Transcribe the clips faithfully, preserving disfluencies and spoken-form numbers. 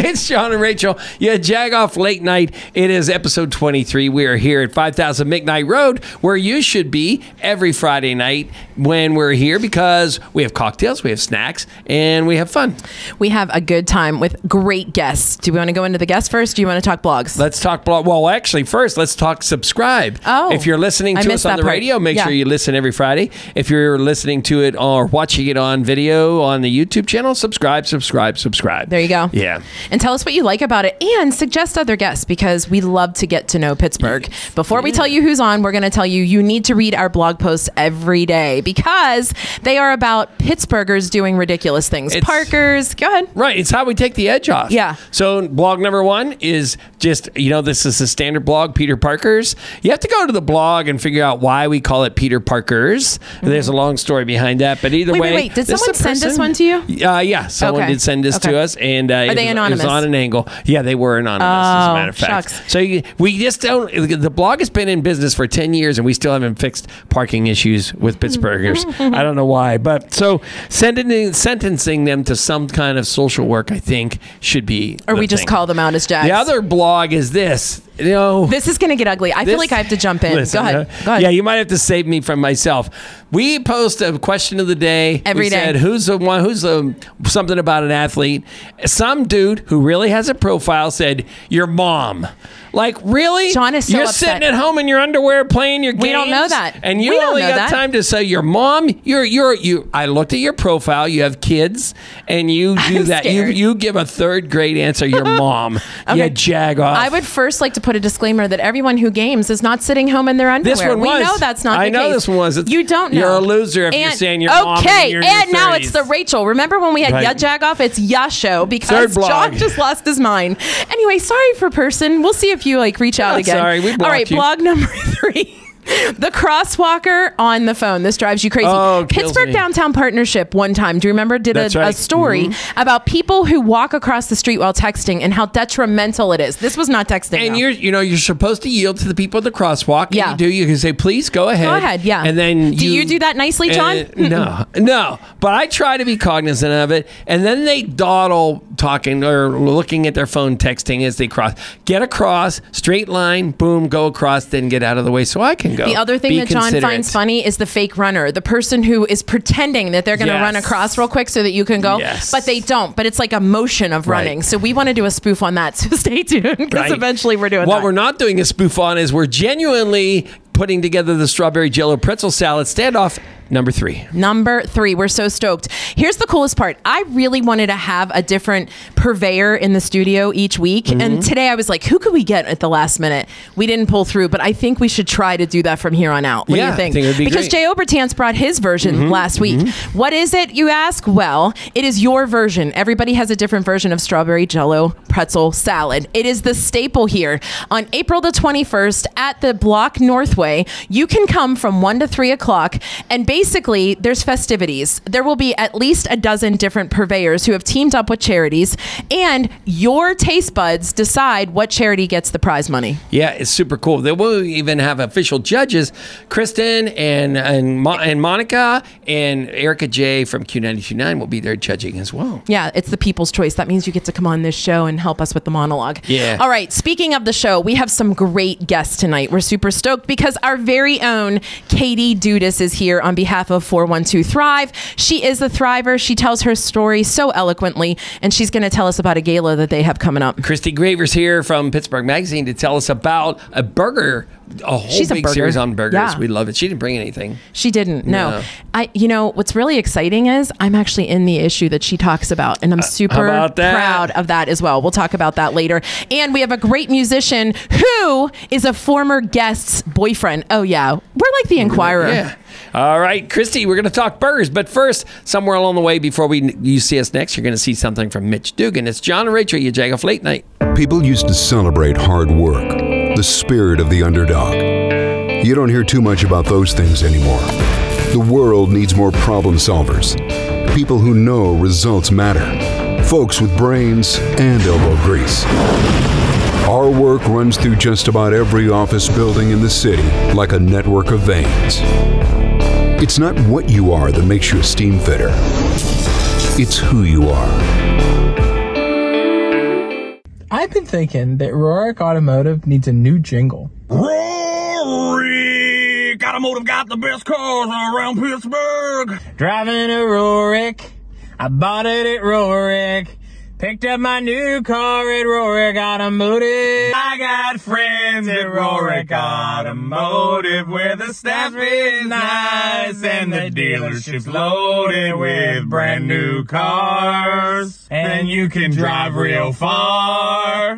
It's John and Rachel. Yeah, Jagoff Late Night. It is episode twenty-three. We are here at five thousand McKnight Road, where you should be every Friday night when we're here, because we have cocktails, we have snacks, and we have fun. We have a good time with great guests. Do we want to go into the guests first? Do you want to talk blogs? Let's talk blog. Well, actually, first, let's talk subscribe. Oh, if you're listening to us on the part. radio, make yeah. sure you listen every Friday. If you're listening to it or watching it on video on the YouTube channel, subscribe, subscribe, subscribe. There you go. Yeah. And tell us what you like about it, and suggest other guests, because we love to get to know Pittsburgh. Before we Yeah. tell you who's on, we're going to tell you you need to read our blog posts every day, because they are about Pittsburghers doing ridiculous things. It's- Parkers, go ahead. Right. It's how we take the edge off. Yeah. So blog number one is just, you know, this is the standard blog, Peter Parker's. You have to go to the blog and figure out why we call it Peter Parker's. Mm-hmm. There's a long story behind that, but either Wait, way. wait, wait. Did this someone is a send this person- one to you? Uh, yeah. Someone Okay. did send this Okay. to us. And uh, Are it they was, anonymous? It was on an angle. Yeah, they were anonymous, as a Oh, matter of fact. shucks. So you, we just don't, the blog has been in business for ten years and we still haven't fixed parking issues with Pittsburghers. I don't know why, but so sending, sentencing them to some kind of social work, I think, should be. Or the we just thing. call them out as Jags. The other blog is this. You know, This is going to get ugly. I feel this- like I have to jump in. Listen, go ahead. uh, Go ahead. Yeah, you might have to save me from myself. We post a question of the day Every we day. Said, who's the one? Who's the something about an athlete? Some dude who really has a profile said, "Your mom." Like, really? John is so You're upset. sitting at home in your underwear playing your games. We don't know that. and you We don't only know got that. time to say your mom. You're you're you. I looked at your profile. You have kids, and you do I'm that. You scared. you give a third grade answer. Your mom. Okay. You jag off. I would first like to put a disclaimer that everyone who games is not sitting home in their underwear. This one we was. know that's not I the know case. this one was. It's- You don't know. You're a loser if you're And- saying your mom and okay, you're in your and now it's the thirties. Rachel. Remember when we had Right. Ya Jag-off? It's Ya Show, because Third blog. John just lost his mind. Anyway, sorry for person. We'll see if you like reach out Oh, again. sorry, we All blocked right, you. blog number three. The crosswalker on the phone. This drives you crazy. Oh, kills Pittsburgh me. Downtown Partnership one time, do you remember, did That's a, right. a story Mhm. about people who walk across the street while texting and how detrimental it is. This was not texting. And though. you're, you know, you're supposed to yield to the people at the crosswalk. And Yeah. you do. You can say, please go ahead. Go ahead, yeah. And then Do you do that nicely, John? Uh, no, no. But I try to be cognizant of it. And then they dawdle talking or looking at their phone, texting as they cross. Get across, straight line, boom, go across, then get out of the way so I can go. The other thing Be that John considerate. finds funny is the fake runner, the person who is pretending that they're going to Yes. run across real quick so that you can go, Yes. but they don't. But it's like a motion of Right. running. So we want to do a spoof on that. So stay tuned, because Right. eventually we're doing What that. we're not doing a spoof on is we're genuinely putting together the strawberry jello pretzel salad standoff number three. Number three, we're so stoked. Here's the coolest part. I really wanted to have a different purveyor in the studio each week. Mm-hmm. And today I was like, who could we get at the last minute? We didn't pull through, but I think we should try to do that from here on out. What Yeah, do you I think? think it would be because great. Jay Obertans brought his version Mm-hmm. last week. What is it, you ask? Well, it is your version. Everybody has a different version of strawberry jello pretzel salad. It is the staple here. On April the twenty-first at the Block Northway, you can come from one to three o'clock, and basically there's festivities. There will be at least a dozen different purveyors who have teamed up with charities, and your taste buds decide what charity gets the prize money. Yeah, it's super cool. They will even have official judges, Kristen and and, Mo- and Monica and Erica J from Q ninety-two point nine will be there judging as well. Yeah, it's the people's choice. That means you get to come on this show and help us with the monologue. Yeah. All right, speaking of the show, we have some great guests tonight. We're super stoked because our very own Katie Dudas is here on behalf of four one two Thrive. She is a Thriver. She tells her story so eloquently, and she's going to tell us about a gala that they have coming up. Christy Graver's here from Pittsburgh Magazine to tell us about a burger, a whole She's a big burger. series on burgers. Yeah. We love it. She didn't bring anything. She didn't. No. No. I you know, what's really exciting is I'm actually in the issue that she talks about, and I'm super about that? proud of that as well. We'll talk about that later. And we have a great musician who is a former guest's boyfriend. Oh yeah. We're like the Inquirer. Yeah. All right, Christy, we're going to talk burgers. But first, somewhere along the way, before we you see us next, you're going to see something from Mitch Dugan. It's John and Rachel, you Jag-Off Late Night. People used to celebrate hard work, the spirit of the underdog. You don't hear too much about those things anymore. The world needs more problem solvers, people who know results matter, folks with brains and elbow grease. Our work runs through just about every office building in the city like a network of veins. It's not what you are that makes you a steam fitter. It's who you are. I've been thinking that Rorick Automotive needs a new jingle. Rorick Automotive got the best cars around Pittsburgh. Driving a Rorick, I bought it at Rorick. Picked up my new car at Rorick Automotive. I got friends at Rorick Automotive where the staff is nice and the dealership's loaded with brand new cars. And you can drive real far.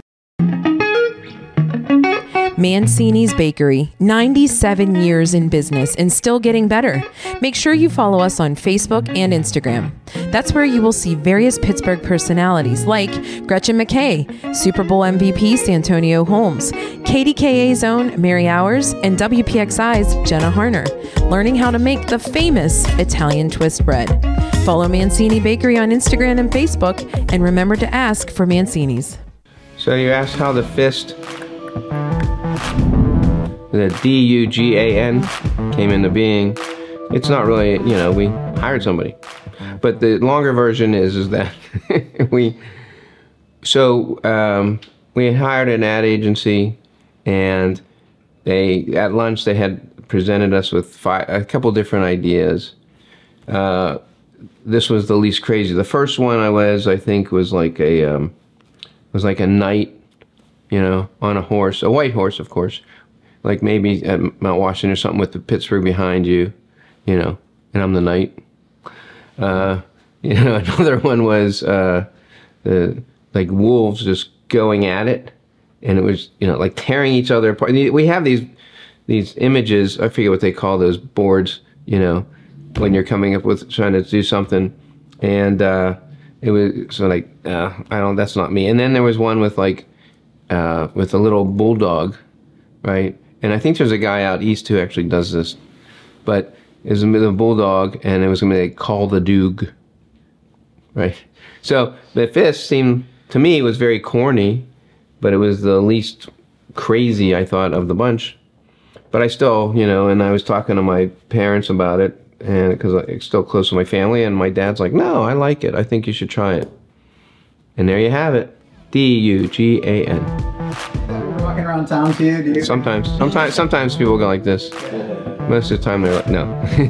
Mancini's Bakery, ninety-seven years in business and still getting better. Make sure you follow us on Facebook and Instagram. That's where you will see various Pittsburgh personalities like Gretchen McKay, Super Bowl M V P Santonio Holmes, K D K A's own Mary Hours, and W P X I's Jenna Harner, learning how to make the famous Italian twist bread. Follow Mancini Bakery on Instagram and Facebook, and remember to ask for Mancini's. So you asked how the fist, the D U G A N, came into being. It's not really, you know, we hired somebody. But the longer version is is that we, so um, we hired an ad agency, and they, at lunch, they had presented us with five, a couple different ideas. Uh, this was the least crazy. The first one I was, I think, was like a, um, was like a knight, you know, on a horse, a white horse, of course, like maybe at Mount Washington or something with the Pittsburgh behind you, you know, and I'm the knight. Uh, you know, another one was uh, the like wolves just going at it, and it was, you know, like tearing each other apart. We have these these images. I forget what they call those boards, you know, when you're coming up with trying to do something, and uh, it was so like uh, I don't. That's not me. And then there was one with like uh, with a little bulldog, right? And I think there's a guy out east who actually does this, but it was a bulldog, and it was going to be like, call the Doog, right? So the fist seemed, to me, was very corny, but it was the least crazy, I thought, of the bunch. But I still, you know, and I was talking to my parents about it, and because I'm still close to my family, and my dad's like, no, I like it. I think you should try it. And there you have it. D U G A N. Walking around town too, do you? Sometimes. Sometimes, sometimes people go like this. Most of the time they're like, no.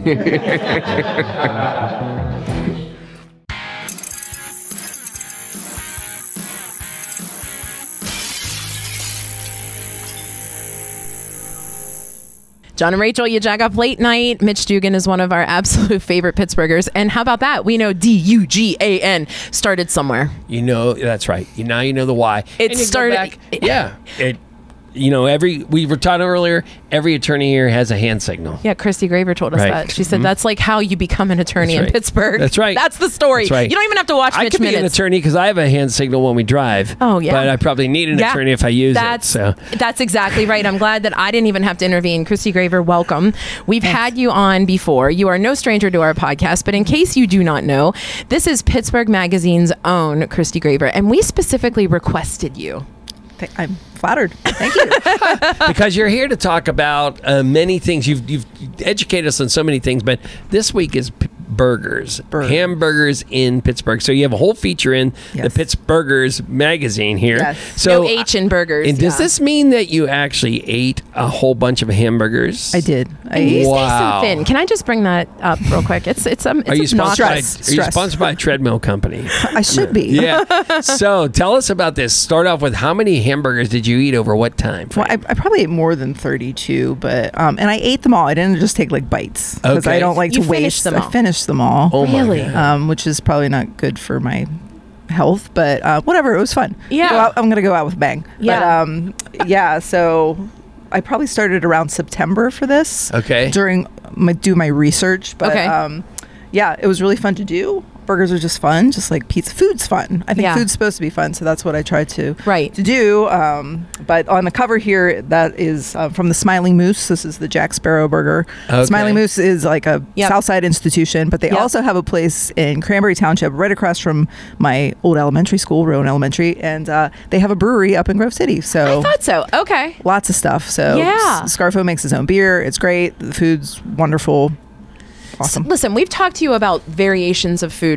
John and Rachel, you jack up late night. Mitch Dugan is one of our absolute favorite Pittsburghers. And how about that? We know D U G A N started somewhere. You know, that's right. You Now you know the why. It And you go started- back- yeah. It, you know, every, we were taught earlier, every attorney here has a hand signal. Yeah, Christy Graver told us Right. that. She said that's like how you become an attorney That's in right. Pittsburgh. That's right. That's the story. That's right. You don't even have to watch I Mitch could be an Minutes. attorney because I have a hand signal when we drive. Oh, yeah. But I probably need an Yeah. attorney if I use that's, it. So That's exactly right. I'm glad that I didn't even have to intervene. Christy Graver, welcome. We've had you on before. You are no stranger to our podcast, but in case you do not know, this is Pittsburgh Magazine's own Christy Graver, and we specifically requested you. I'm flattered. Thank you. because you're here to talk about uh, many things. You've you've educated us on so many things, but this week is p- burgers, Burgers. hamburgers in Pittsburgh. So you have a whole feature in Yes. the Pittsburghers magazine here. Yes. So No H in burgers. And does yeah. this mean that you actually ate a whole bunch of hamburgers? I did. I And you ate. stay Wow. so thin. Can I just bring that up real quick? It's it's um. It's Are you sponsored by? Are you obnoxious. Stress. sponsored by a treadmill company? I should be. Yeah. So tell us about this. Start off with how many hamburgers did you eat over what time frame? Well, I, I probably ate more than thirty-two, but um, and I ate them all. I didn't just take like bites because Okay. I don't like You to finished waste. them all. I finished them all. Oh my Really? God. Um, which is probably not good for my health, but uh, whatever. It was fun. Yeah. Go out- I'm gonna go out with a bang. Yeah. But, um, yeah. So I probably started around September for this. Okay. During my do my research, but Okay. um, yeah, it was really fun to do. Burgers are just fun, just like pizza. Food's fun. I think Yeah. food's supposed to be fun, so that's what I tried to Right. to do. Um, but on the cover here, that is uh, from the Smiling Moose. This is the Jack Sparrow Burger. Okay. Smiling Moose is like a Yep. Southside institution, but they Yep. also have a place in Cranberry Township, right across from my old elementary school, Rowan Elementary, and uh, they have a brewery up in Grove City. So I thought so. Okay. lots of stuff. So Yeah. S- Scarfo makes his own beer. It's great. The food's wonderful. Awesome. Listen, we've talked to you about variations of food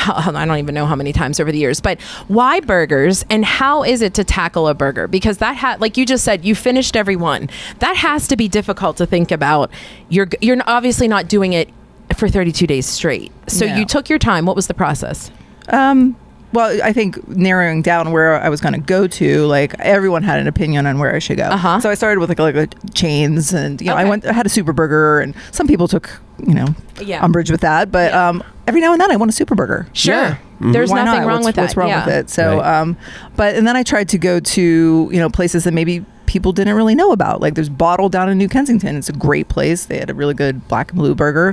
I don't even know how many times over the years, but why burgers and how is it to tackle a burger? Because that had, like you just said, you finished every one. That has to be difficult to think about. You're you're obviously not doing it for thirty-two days straight. So No. you took your time. What was the process? Um, well, I think narrowing down where I was going to go to, like everyone had an opinion on where I should go. Uh-huh. So I started with like, like a chains, and you know, I Okay. went, I had a super burger, and some people took, you know, Yeah. umbrage with that. But Yeah. um, every now and then I want a super burger. Sure. Yeah. There's Why nothing not? wrong what's, with that. What's wrong yeah. with it? So, Right. um, but and then I tried to go to you know places that maybe people didn't really know about. Like there's Bottle down in New Kensington. It's a great place. They had a really good black and blue burger.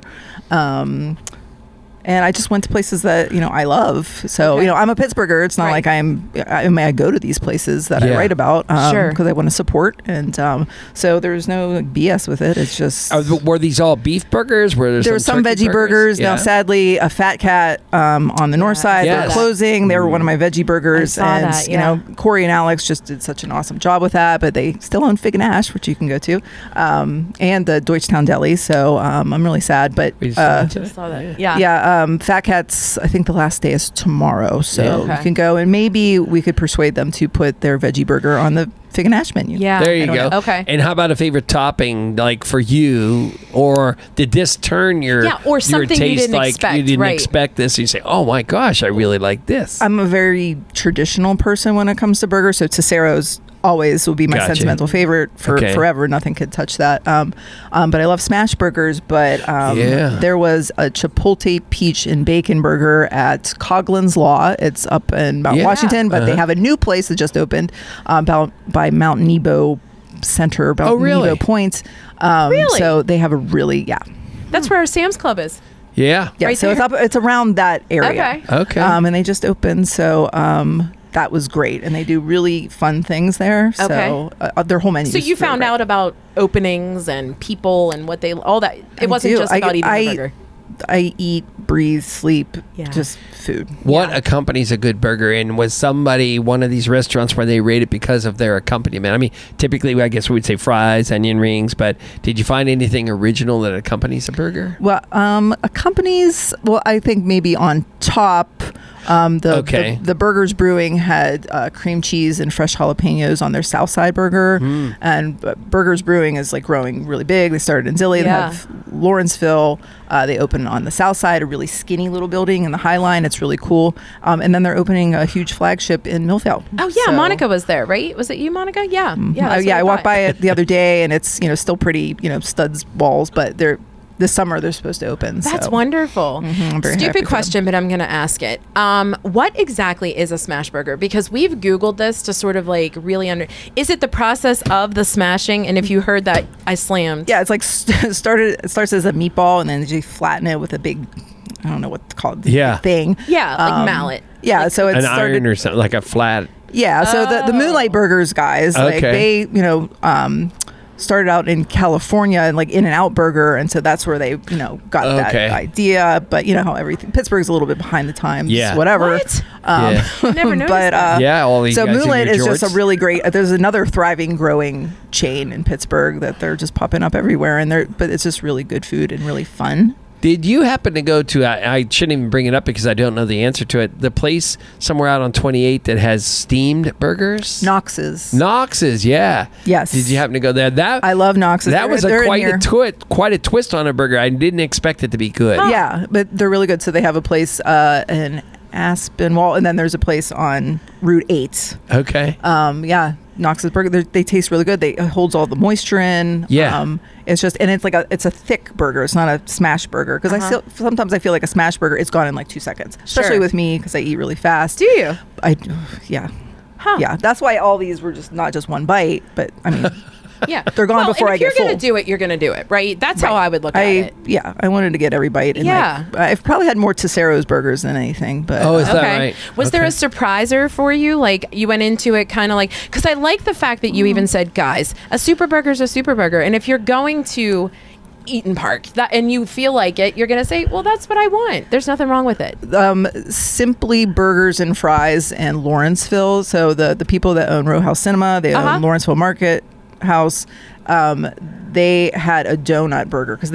Um, and I just went to places that you know I love. So Okay. you know I'm a Pittsburgher. It's not Right. like I'm. I mean I go to these places that Yeah. I write about um, Sure. because I want to support. And um, so there's no like, B S with it. It's just. Are, were these all beef burgers? Were there, There were some turkey veggie burgers. Yeah. Now, sadly, a Fat Cat um, on the north side, Yes. they're closing. They were one of my veggie burgers. I saw and, that, you yeah. know, Corey and Alex just did such an awesome job with that, but they still own Fig and Ash, which you can go to, um, and the Deutschtown Deli. So um, I'm really sad. But We just uh, went to that? Saw that. Yeah. yeah, um, Fat Cat's, I think the last day is tomorrow. So Yeah. Okay. you can go, and maybe we could persuade them to put their veggie burger on the Fig and Ash menu. Yeah. There you I don't go. know. Okay. And how about a favorite topping, like for you, or did this turn your Yeah, or your something you taste didn't like expect, you didn't right. expect this? You say, "Oh my gosh, I really like this." I'm a very traditional person when it comes to burgers, so Tessero's always will be my Gotcha. sentimental favorite for Okay. forever. Nothing could touch that. Um, um, but I love smash burgers. But um, Yeah. there was a Chipotle peach and bacon burger at Coughlin's Law. It's up in Mount Yeah. Washington, but they Uh-huh. have a new place that just opened um, about by Mount Nebo Center, about Oh, really? Nebo Point. Um, Really? So they have a really yeah. That's where our Sam's Club is. yeah. Yeah, Right so it's there? up. It's around that area. Okay. Okay. Um, and they just opened, so um, that was great, and they do really fun things there. So Okay. uh, their whole menu. So is you really found great. out about openings and people and what they all that. It I wasn't do. just I- about eating I- the burger. I eat, breathe, sleep, Yeah. just food. What Yeah. accompanies a good burger? And was somebody one of these restaurants where they rate it because of their accompaniment? I mean, typically, I guess we would say fries, onion rings, but did you find anything original that accompanies a burger? Well, um, accompanies. Well, I think maybe on top. Um, the, Okay. the the Burgers Brewing had uh, cream cheese and fresh jalapenos on their Southside burger, Mm. and uh, Burgers Brewing is like growing really big. They started in Zilly. They Yeah. have Lawrenceville. Uh, they opened on the South Side, a really skinny little building in the High Line. It's really cool. Um, and then they're opening a huge flagship in Millvale. Oh yeah, So- Monica was there, right? Was it you, Monica? Yeah. Yeah. Uh, that's yeah, what I walked thought. by it the other day, and it's you know still pretty you know studs walls, but they're this summer they're supposed to open. That's so. wonderful. I'm very happy for Stupid them. question, but I'm going to ask it. Um, what exactly is a smash burger? Because we've Googled this to sort of like really under. Is it the process of the smashing? And if you heard that, I slammed. Yeah, it's like st- started. It starts as a meatball, and then you flatten it with a big, I don't know what to call it, Yeah. thing. Yeah, like Um, mallet. Yeah, Like- so it An started. iron or something, like a flat. Yeah, so the the Moonlight Burgers guys, like Okay. they, you know, um, started out in California and like In and Out Burger, and so that's where they, you know, got Okay. that idea. But you know how everything Pittsburgh's a little bit behind the times. Yeah. whatever. What? Um, Yeah. Never noticed but that. uh, Yeah, all these so guys in Moonlight your is just a jorts. really great. There's another thriving, growing chain in Pittsburgh that they're just popping up everywhere, and they're but it's just really good food and really fun. Did you happen to go to, I, I shouldn't even bring it up because I don't know the answer to it, the place somewhere out on twenty-eight that has steamed burgers? Knox's. Knox's, yeah. Yes. Did you happen to go there? That I love Knox's. That They're- was they're a in quite here. a twi- quite a twist on a burger. I didn't expect it to be good. Yeah, but they're really good. So they have a place uh, in Aspinwall, and then there's a place on Route eight. Okay. Um, yeah, Knox's Burger. They're- They taste really good. They it holds all the moisture in. Yeah. Um, it's just and it's like a it's a thick burger. It's not a smash burger because I Uh-huh. still sometimes I feel like a smash burger. It's gone in like two seconds, especially Sure. with me because I eat really fast. Do you? I? Yeah. Huh. Yeah, that's why all these were just not just one bite, but I mean, Yeah. They're gone Well, before and I if you're get gonna full. do it, you're gonna do it, right? That's how I would look I, at it. Yeah, I wanted to get every bite. And Yeah. like, I've probably had more Tessero's burgers than anything, but Oh, is uh, that Okay. right? Was there Okay. a surpriser for you? Like you went into it kind of like, because I like the fact that you even said, guys, a super burger is a super burger. And if you're going to Eaton Park that, and you feel like it, you're going to say, well, that's what I want. There's nothing wrong with it. um, Simply Burgers and Fries and Lawrenceville. So the the people that own Row House Cinema, they Uh-huh. own Lawrenceville Market House. Um, they had a donut burger because they make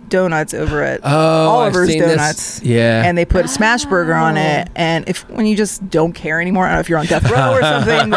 donuts over at Oh, Oliver's I've seen this. Donuts. Yeah. And they put a smash burger on it. And if when you just don't care anymore, I don't know if you're on death row or something,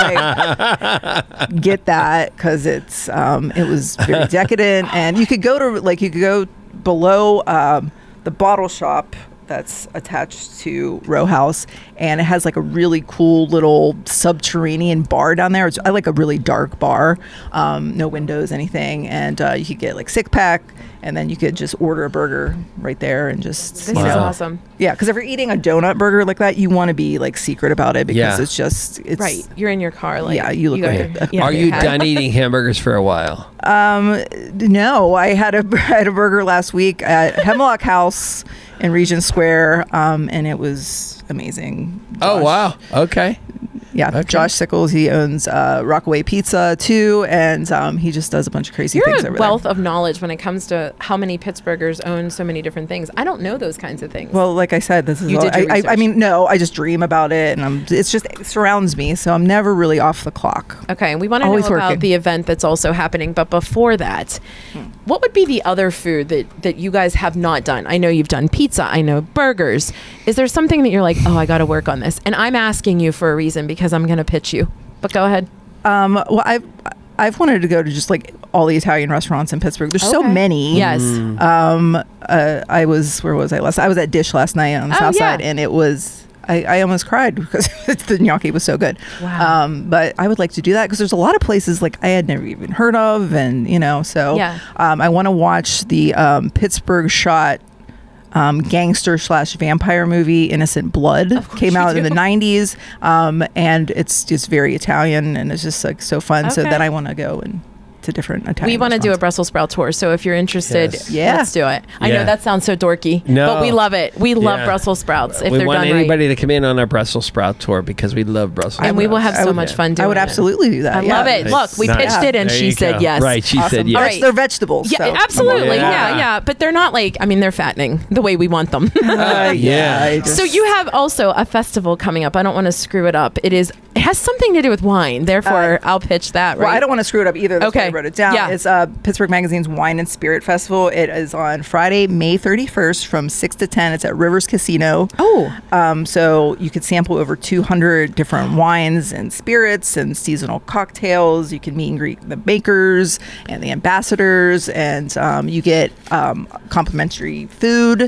like get that because it's um, it was very decadent. And you could go to like you could go below um, the bottle shop that's attached to Row House, and it has like a really cool little subterranean bar down there. It's, I like a really dark bar, um, no windows, anything, and uh, you could get like six pack, and then you could just order a burger right there and just This you is know, awesome. yeah. Because if you're eating a donut burger like that, you want to be like secret about it because Yeah. it's just it's Right. You're in your car. Like, Yeah, you look got like your- a- yeah, Are your you hat. done eating hamburgers for a while? Um, no, I had a I had a burger last week at Hemlock House in Regent Square, um, and it was amazing. Oh, Josh- wow. Okay. Yeah, Okay. Josh Sickles, he owns uh, Rockaway Pizza too, and um, he just does a bunch of crazy You're things a over wealth there. of knowledge when it comes to how many Pittsburghers own so many different things. I don't know those kinds of things. Well, like I said, this is You all, did your I, I, I research. mean, no, I just dream about it, and I'm, it's just it surrounds me, so I'm never really off the clock. Okay, we want to know Always about working. the event that's also happening, but before that, what would be the other food that, that you guys have not done? I know you've done pizza, I know burgers. Is there something that you're like, oh, I got to work on this? And I'm asking you for a reason because I'm going to pitch you. But go ahead. Um, well, I've I've wanted to go to just like all the Italian restaurants in Pittsburgh. There's so Okay. many. Yes. Um, uh, I was where was I last? I was at Dish last night on the Oh, South yeah. Side, and it was. I, I almost cried because the gnocchi was so good. Wow. Um, but I would like to do that because there's a lot of places like I had never even heard of, and you know, so Yeah. um, I want to watch the um, Pittsburgh shot um, gangster slash vampire movie Innocent Blood. course Came you out in do. the nineties, um, and it's just very Italian, and it's just like so fun. So Okay. then I want to go and to different Italian. We want to do a restaurants. Brussels sprout tour, so if you're interested, Yes. Yeah. let's do it. I Yeah. know that sounds so dorky, No. but we love it. We love Yeah. Brussels sprouts if we they're want done anybody right. to come in on our Brussels sprout tour because we love Brussels sprouts. And we will have I so would- much fun doing I would it. absolutely do that. I yeah. love it. Nice. Look, we Nice. pitched it and There she you said go. yes. Right, she Awesome. said yes. All They're- right. They're vegetables. Yeah, so. absolutely. Yeah. Yeah, yeah. But they're not like, I mean, they're fattening the way we want them. Uh, Yeah. I just- So you have also a festival coming up. I don't want to screw it up. It is. It has something to do with wine. Therefore, Uh, I'll pitch that. Right. Well, I don't want to screw it up either. That's why Okay. I wrote it down. Yeah. It's uh, Pittsburgh Magazine's Wine and Spirit Festival. It is on Friday, May thirty-first from six to ten. It's at Rivers Casino. Oh. Um, so you could sample over two hundred different wines and spirits and seasonal cocktails. You can meet and greet the makers and the ambassadors, and um, you get um, complimentary food,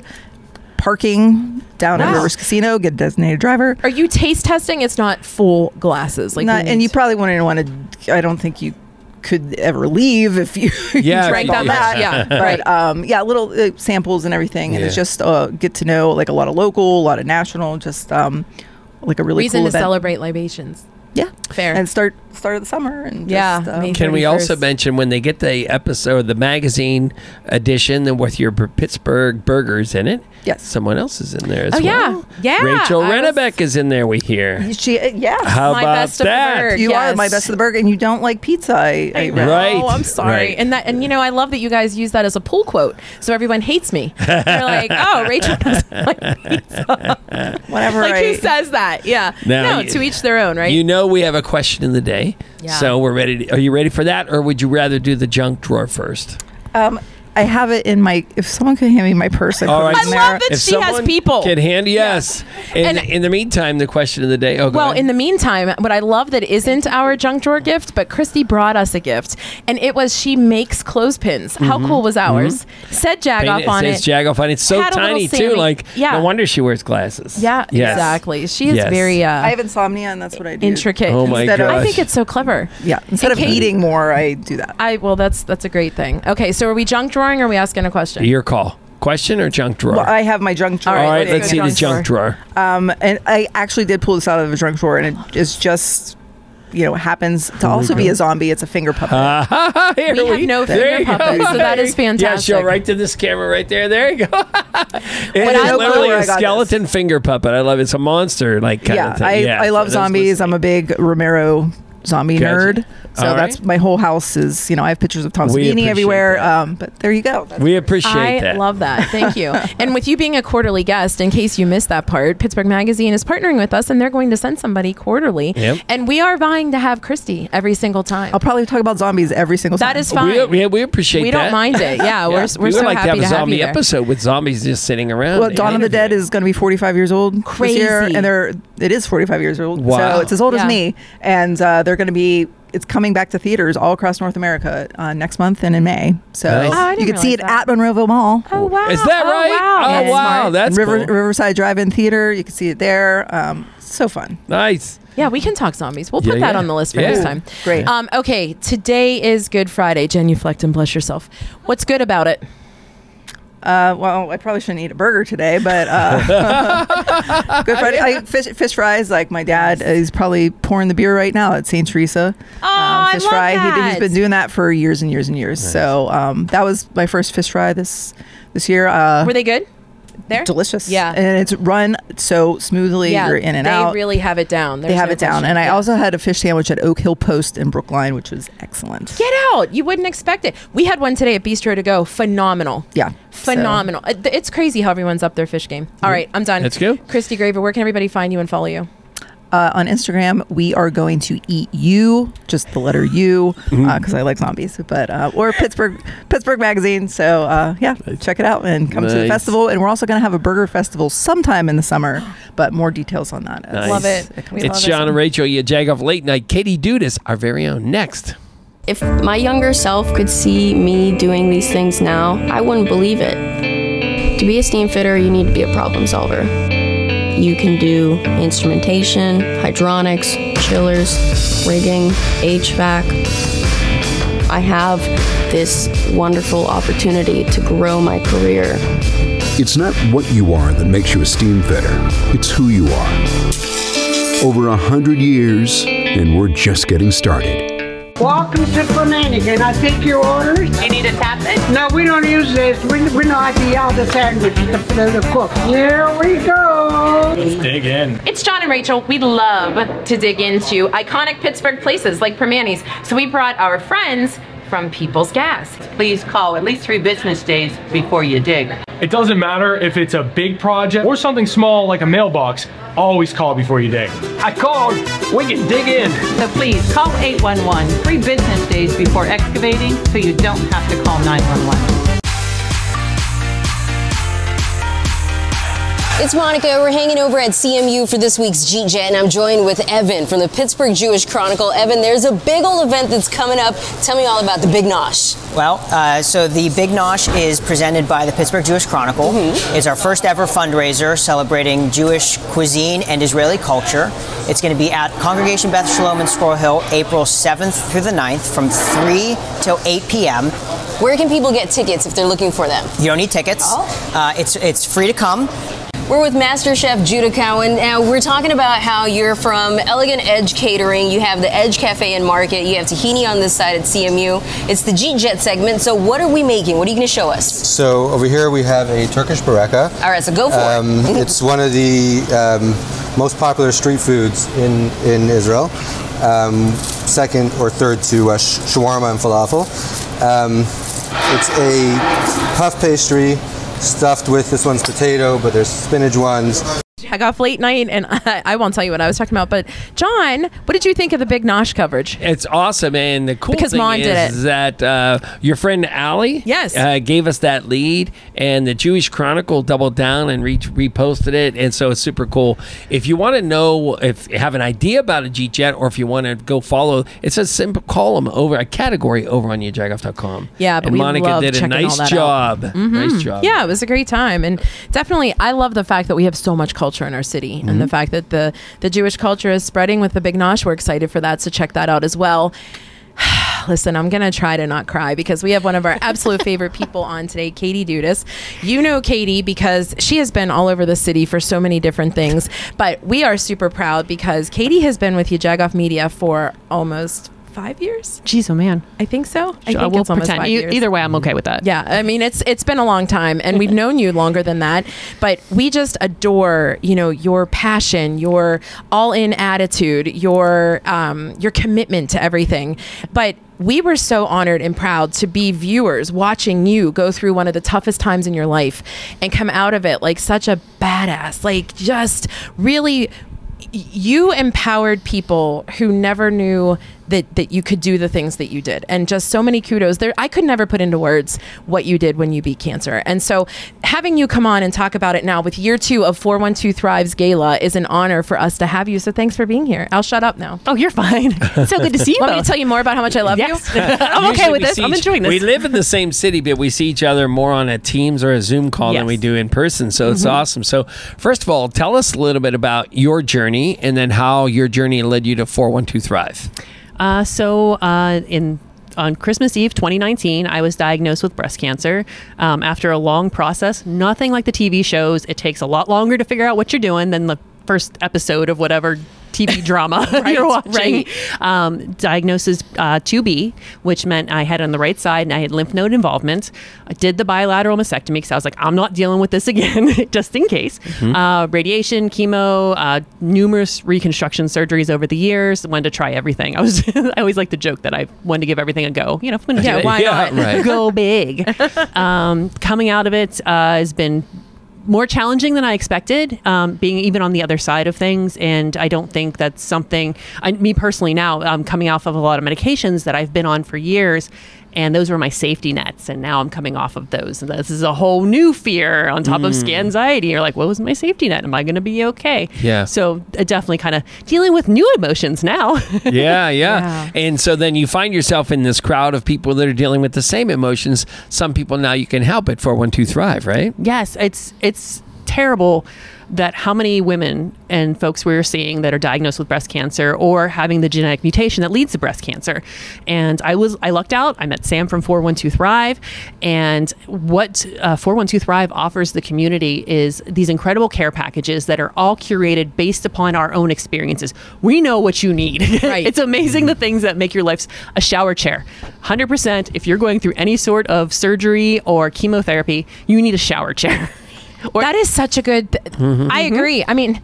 parking down at Wow. Rivers Casino, get a designated driver. Are you taste testing? It's not full glasses. Like, Not, we and need- you probably wouldn't want to. I don't think you could ever leave if you Yeah, drank Right, all that that. much, yeah, right. But um, yeah, little uh, samples and everything, and it's Yeah. just uh, get to know like a lot of local, a lot of national, just um, like a really reason cool to event. celebrate libations. Yeah, Fair. and start start of the summer and Yeah, Just, um, May Can we also thirty-first. mention when they get the episode, the magazine edition, then with your B- Pittsburgh burgers in it? Yes. Someone else is in there as Oh, yeah. well. Yeah, Rachel I was- Rennebeck is in there, we hear. she, uh, yeah. How My about best of the that? bird. you yes. are my best of the burger, and you don't like pizza. I, I, I read. know. Right, I'm sorry. right. And that, and you know, I love that you guys use that as a pull quote, so everyone hates me. They're like, "Oh, Rachel doesn't like pizza." Whatever. Like, I, who says that? Yeah. Now, no, you- to each their own, right? You know we have a question in the day. Yeah. So we're ready. To, are you ready for that, or would you rather do the junk drawer first? um, I have it in my. If someone could hand me my purse, I All put right. it I in love there. that she has someone people. Can hand yes. In, And- in the meantime, the question of the day. Oh, go Well, ahead. in the meantime, what I love that isn't our junk drawer gift, but Christy brought us a gift, and it was she makes clothespins. How cool was ours? Said Jagoff Paint- on says it. Jagoff on it. It's so Had a little tiny too. Sammy. Like Yeah. no wonder she wears glasses. Yeah, Yes. exactly. She is Yes. very uh, I have insomnia, and that's what I do. intricate. Oh my Instead of- gosh. I think it's so clever. Yeah, instead of Kate- eating more, I do that. I well, that's that's a great thing. Okay, so are we junk drawing or are we asking a question? Your call. Question or junk drawer? Well, I have my junk drawer. All All right, let's let's go see the junk junk drawer. Um, and I actually did pull this out of the junk drawer, and it is just, you know, happens to also be a zombie. It's a finger puppet. Uh, here We have no there finger you go. puppets, so that is Yeah, fantastic. show right to this camera right there. There you go. It When is I literally where I a got skeleton this. finger puppet. I love it. It's a monster like kind yeah, of thing. I, yeah, I love that's zombies. what's- I'm a big Romero zombie Gotcha. nerd. So All that's right. my whole house is, you know, I have pictures of Tom We Savini appreciate everywhere. that. Um, but there you go. That's We appreciate I that. love that. Thank you. And with you being a quarterly guest, in case you missed that part, Pittsburgh Magazine is partnering with us and they're going to send somebody quarterly. Yep. And we are vying to have Christy every single time. I'll probably talk about zombies every single time. That is fine. We, yeah, we appreciate We that. don't mind it. Yeah, we're, we're we would so like to happy have a to have zombie you there. episode with zombies just sitting around. Well, Dawn of the Dead interviewing. is going to be forty-five years old Crazy. this year, and they're it is forty-five years old. Wow. So it's as old Yeah. as me, and uh, they're going to be. It's coming back to theaters all across North America uh, next month and in May. So Nice. Oh, I you didn't can see it realize that. at Monroeville Mall. Oh, wow. Is that Oh, right? wow. Oh, That's wow. smart. That's River, cool. Riverside Drive-In Theater. You can see it there. Um, so fun. Nice. Yeah, we can talk zombies. We'll Yeah, put that yeah. on the list for Yeah. next time. Great. Um, okay, today is Good Friday. Genuflect and bless yourself. What's good about it? Uh, well, I probably shouldn't eat a burger today, but uh, Good Friday. I, fish, fish fries. Like my dad is probably pouring the beer right now at Saint Teresa. Oh, I fish love fry. He, that. he's been doing that for years and years and years. So um, that was my first fish fry this this year. Uh, Were they good? There? delicious. Yeah. and it's run so smoothly. Yeah, You're in and they out. really have it down. they There's have no it down. question. And I Yeah. also had a fish sandwich at Oak Hill Post in Brookline, which was excellent. Get out. You wouldn't expect it. We had one today at Bistro to Go. Phenomenal. Yeah. Phenomenal. Uh, th- It's crazy how everyone's up their fish game. All right, I'm done. Let's go. Christy Graver, where can everybody find you and follow you? Uh, on Instagram, we are going to eat you, just the letter U, because Mm-hmm. I like zombies. But uh, or Pittsburgh Pittsburgh Magazine. So uh, yeah, check it out and come to the Nice. festival. And we're also going to have a burger festival sometime in the summer. But more details on that. as Nice. Love it. comes We It's love it. John and Rachel. You Jagoff Late Night. Katie Dudas, our very own. Next. If my younger self could see me doing these things now, I wouldn't believe it. To be a steam fitter, you need to be a problem solver. You can do instrumentation, hydronics, chillers, rigging, H V A C. I have this wonderful opportunity to grow my career. It's not what you are that makes you a steam fitter. It's who you are. Over a hundred years, and we're just getting started. Welcome to Flanagan. I take your orders. You need a tap it? No, we don't use this. We, we know how to yell the sandwich, the, the, the cook. Here we go. Let's dig in. It's John and Rachel. We love to dig into iconic Pittsburgh places like Permanis. So we brought our friends from People's Gas. Please call at least three business days before you dig. It doesn't matter if it's a big project or something small like a mailbox. Always call before you dig. I called. We can dig in. So please call eight one one three business days before excavating so you don't have to call nine one one. It's Monica. We're hanging over at C M U for this week's G-Jet, and I'm joined with Evan from the Pittsburgh Jewish Chronicle. Evan, there's a big old event that's coming up. Tell me all about the Big Nosh. Well, uh, so the Big Nosh is presented by the Pittsburgh Jewish Chronicle. Mm-hmm. It's our first ever fundraiser celebrating Jewish cuisine and Israeli culture. It's going to be at Congregation Beth Shalom in Squirrel Hill, April seventh through the ninth from three till eight p.m. Where can people get tickets if they're looking for them? You don't need tickets. Oh. Uh, it's, it's free to come. We're with Master Chef Judah Cowan. Now, we're talking about how you're from Elegant Edge Catering. You have the Edge Cafe and Market. You have tahini on this side at C M U. It's the G-Jet segment. So what are we making? What are you going to show us? So over here we have a Turkish bureka. All right, so go for um, it. It's one of the um, most popular street foods in, in Israel. Um, second or third to uh, sh- shawarma and falafel. Um, it's a puff pastry stuffed with, this one's potato, but there's spinach ones. I got off late night, and I, I won't tell you what I was talking about. But John, what did you think of the Big Nosh coverage? It's awesome, and the cool Because thing Mon is, did it. is that uh, your friend Allie, Yes. uh, gave us that lead, and the Jewish Chronicle doubled down and re- reposted it, and so it's super cool. If you want to know, if you have an idea about a G-Jet, or if you want to go follow, it's a simple column over a category over on yajagoff dot com. Yeah, but and we Monica love did a checking all nice that job. out. Mhm. Nice job. Yeah, it was a great time, and definitely, I love the fact that we have so much culture in our city, Mm-hmm. and the fact that the the Jewish culture is spreading with the Big Nosh. We're excited for that, so check that out as well. Listen, I'm gonna try to not cry because we have one of our absolute favorite people on today, Katie Dudas. You know Katie because she has been all over the city for so many different things, but we are super proud because Katie has been with Yajagoff Media for almost five years. Jeez, oh man. I think so. I Sure, think we'll it's almost pretend. five E- years. either way, I'm okay with that. Yeah, I mean it's it's been a long time, and we've known you longer than that. But we just adore, you know, your passion, your all-in attitude, your um, your commitment to everything. But we were so honored and proud to be viewers watching you go through one of the toughest times in your life and come out of it like such a badass, like just really. You empowered people who never knew that, that you could do the things that you did. And just so many kudos there. I could never put into words what you did when you beat cancer. And so having you come on and talk about it now with year two of four one two Thrives Gala is an honor for us to have you. So thanks for being here. I'll shut up now. Oh, you're fine. It's so good to see you. Want me both. to tell you more about how much I love Yes. you? I'm okay Usually with we this. see I'm each- enjoying this. We live in the same city, but we see each other more on a Teams or a Zoom call than Yes. we do in person. So it's Mhm. awesome. So first of all, tell us a little bit about your journey and then how your journey led you to four one two Thrive. Uh, so uh, in on Christmas Eve twenty nineteen, I was diagnosed with breast cancer um, after a long process. Nothing like the T V shows. It takes a lot longer to figure out what you're doing than the first episode of whatever T V drama Right, you're watching. right. Um, diagnosis uh, two B, which meant I had on the right side and I had lymph node involvement. I did the bilateral mastectomy because I was like, I'm not dealing with this again, just in case. Mm-hmm. Uh, radiation, chemo, uh, numerous reconstruction surgeries over the years. Wanted to try everything. I was I always like to joke that I wanted to give everything a go. You know, if I'm gonna Yeah, do it, why Yeah, not? right. go big. Um, coming out of it uh, has been more challenging than I expected, um, being even on the other side of things. And I don't think that's something, I, me personally now, I'm coming off of a lot of medications that I've been on for years. And those were my safety nets. And now I'm coming off of those. And this is a whole new fear on top of Mm. anxiety. You're like, what was my safety net? Am I going to be okay? Yeah. So uh, definitely kind of dealing with new emotions now. yeah, yeah, Yeah. And so then you find yourself in this crowd of people that are dealing with the same emotions. Some people now you can help at four one two Thrive, right? Yes, it's it's terrible that how many women and folks we're seeing that are diagnosed with breast cancer or having the genetic mutation that leads to breast cancer. And I was I lucked out. I met Sam from four one two Thrive, and what uh, four one two Thrive offers the community is these incredible care packages that are all curated based upon our own experiences. We know what you need. Right. It's amazing the things that make your life a shower chair. one hundred percent if you're going through any sort of surgery or chemotherapy, you need a shower chair. Or- that is such a good. Th- Mm-hmm. I agree. I mean,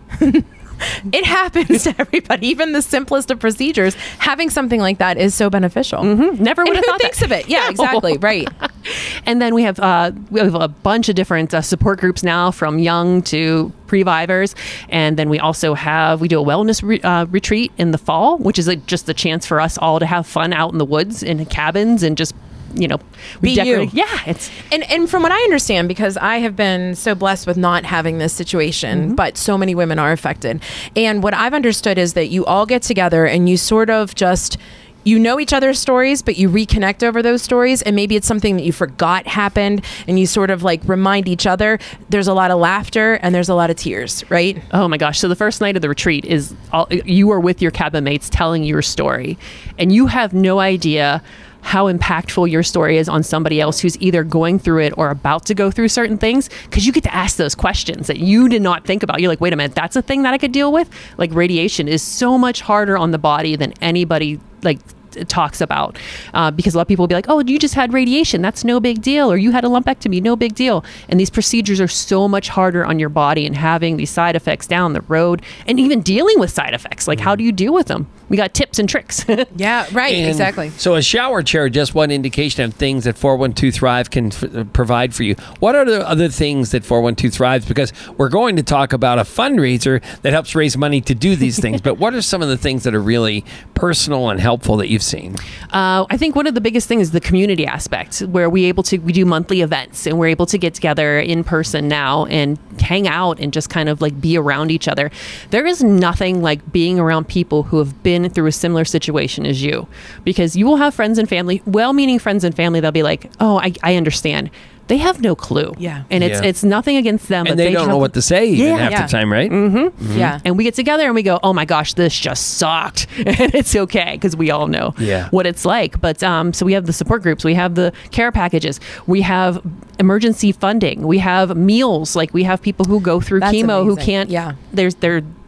it happens to everybody. Even the simplest of procedures, having something like that is so beneficial. Mm-hmm. Never would And have who thought thinks that. of it? Yeah, No. exactly. Right. And then we have uh, we have a bunch of different uh, support groups now, from young to previvors, and then we also have we do a wellness re- uh, retreat in the fall, which is like just a chance for us all to have fun out in the woods in cabins and just you know we Be decorate. you. Yeah, it's And and from what I understand, because I have been so blessed with not having this situation, Mm-hmm. but so many women are affected. And what I've understood is that you all get together and you sort of just you know each other's stories, but you reconnect over those stories, and maybe it's something that you forgot happened, and you sort of like remind each other. There's a lot of laughter and there's a lot of tears, right? Oh my gosh. So the first night of the retreat is all, you are with your cabin mates telling your story, and you have no idea how impactful your story is on somebody else who's either going through it or about to go through certain things, because you get to ask those questions that you did not think about. You're like, wait a minute, that's a thing that I could deal with? Like, radiation is so much harder on the body than anybody like talks about, uh, because a lot of people will be like, oh, you just had radiation, that's no big deal, or you had a lumpectomy, no big deal. And these procedures are so much harder on your body, and having these side effects down the road, and even dealing with side effects, like how do you deal with them? We got tips and tricks. Yeah, right, And exactly. So a shower chair, just one indication of things that four one two Thrive can f- provide for you. What are the other things that four one two Thrives? Because we're going to talk about a fundraiser that helps raise money to do these things. But what are some of the things that are really personal and helpful that you've seen? Uh, I think one of the biggest things is the community aspect, where we able to we do monthly events, and we're able to get together in person now and hang out and just kind of like be around each other. There is nothing like being around people who have been through a similar situation as you, because you will have friends and family, well-meaning friends and family, they'll be like, oh, I, I understand. They have no clue. Yeah. And it's Yeah. it's nothing against them. And but they, they don't have know what to say even Yeah. half Yeah. the time, right? Mm-hmm. Yeah. And we get together and we go, oh my gosh, this just sucked. And it's okay, because we all know Yeah. what it's like. But um, so we have the support groups, we have the care packages, we have emergency funding, we have meals. Like, we have people who go through That's chemo who amazing. can't, Yeah. there's they're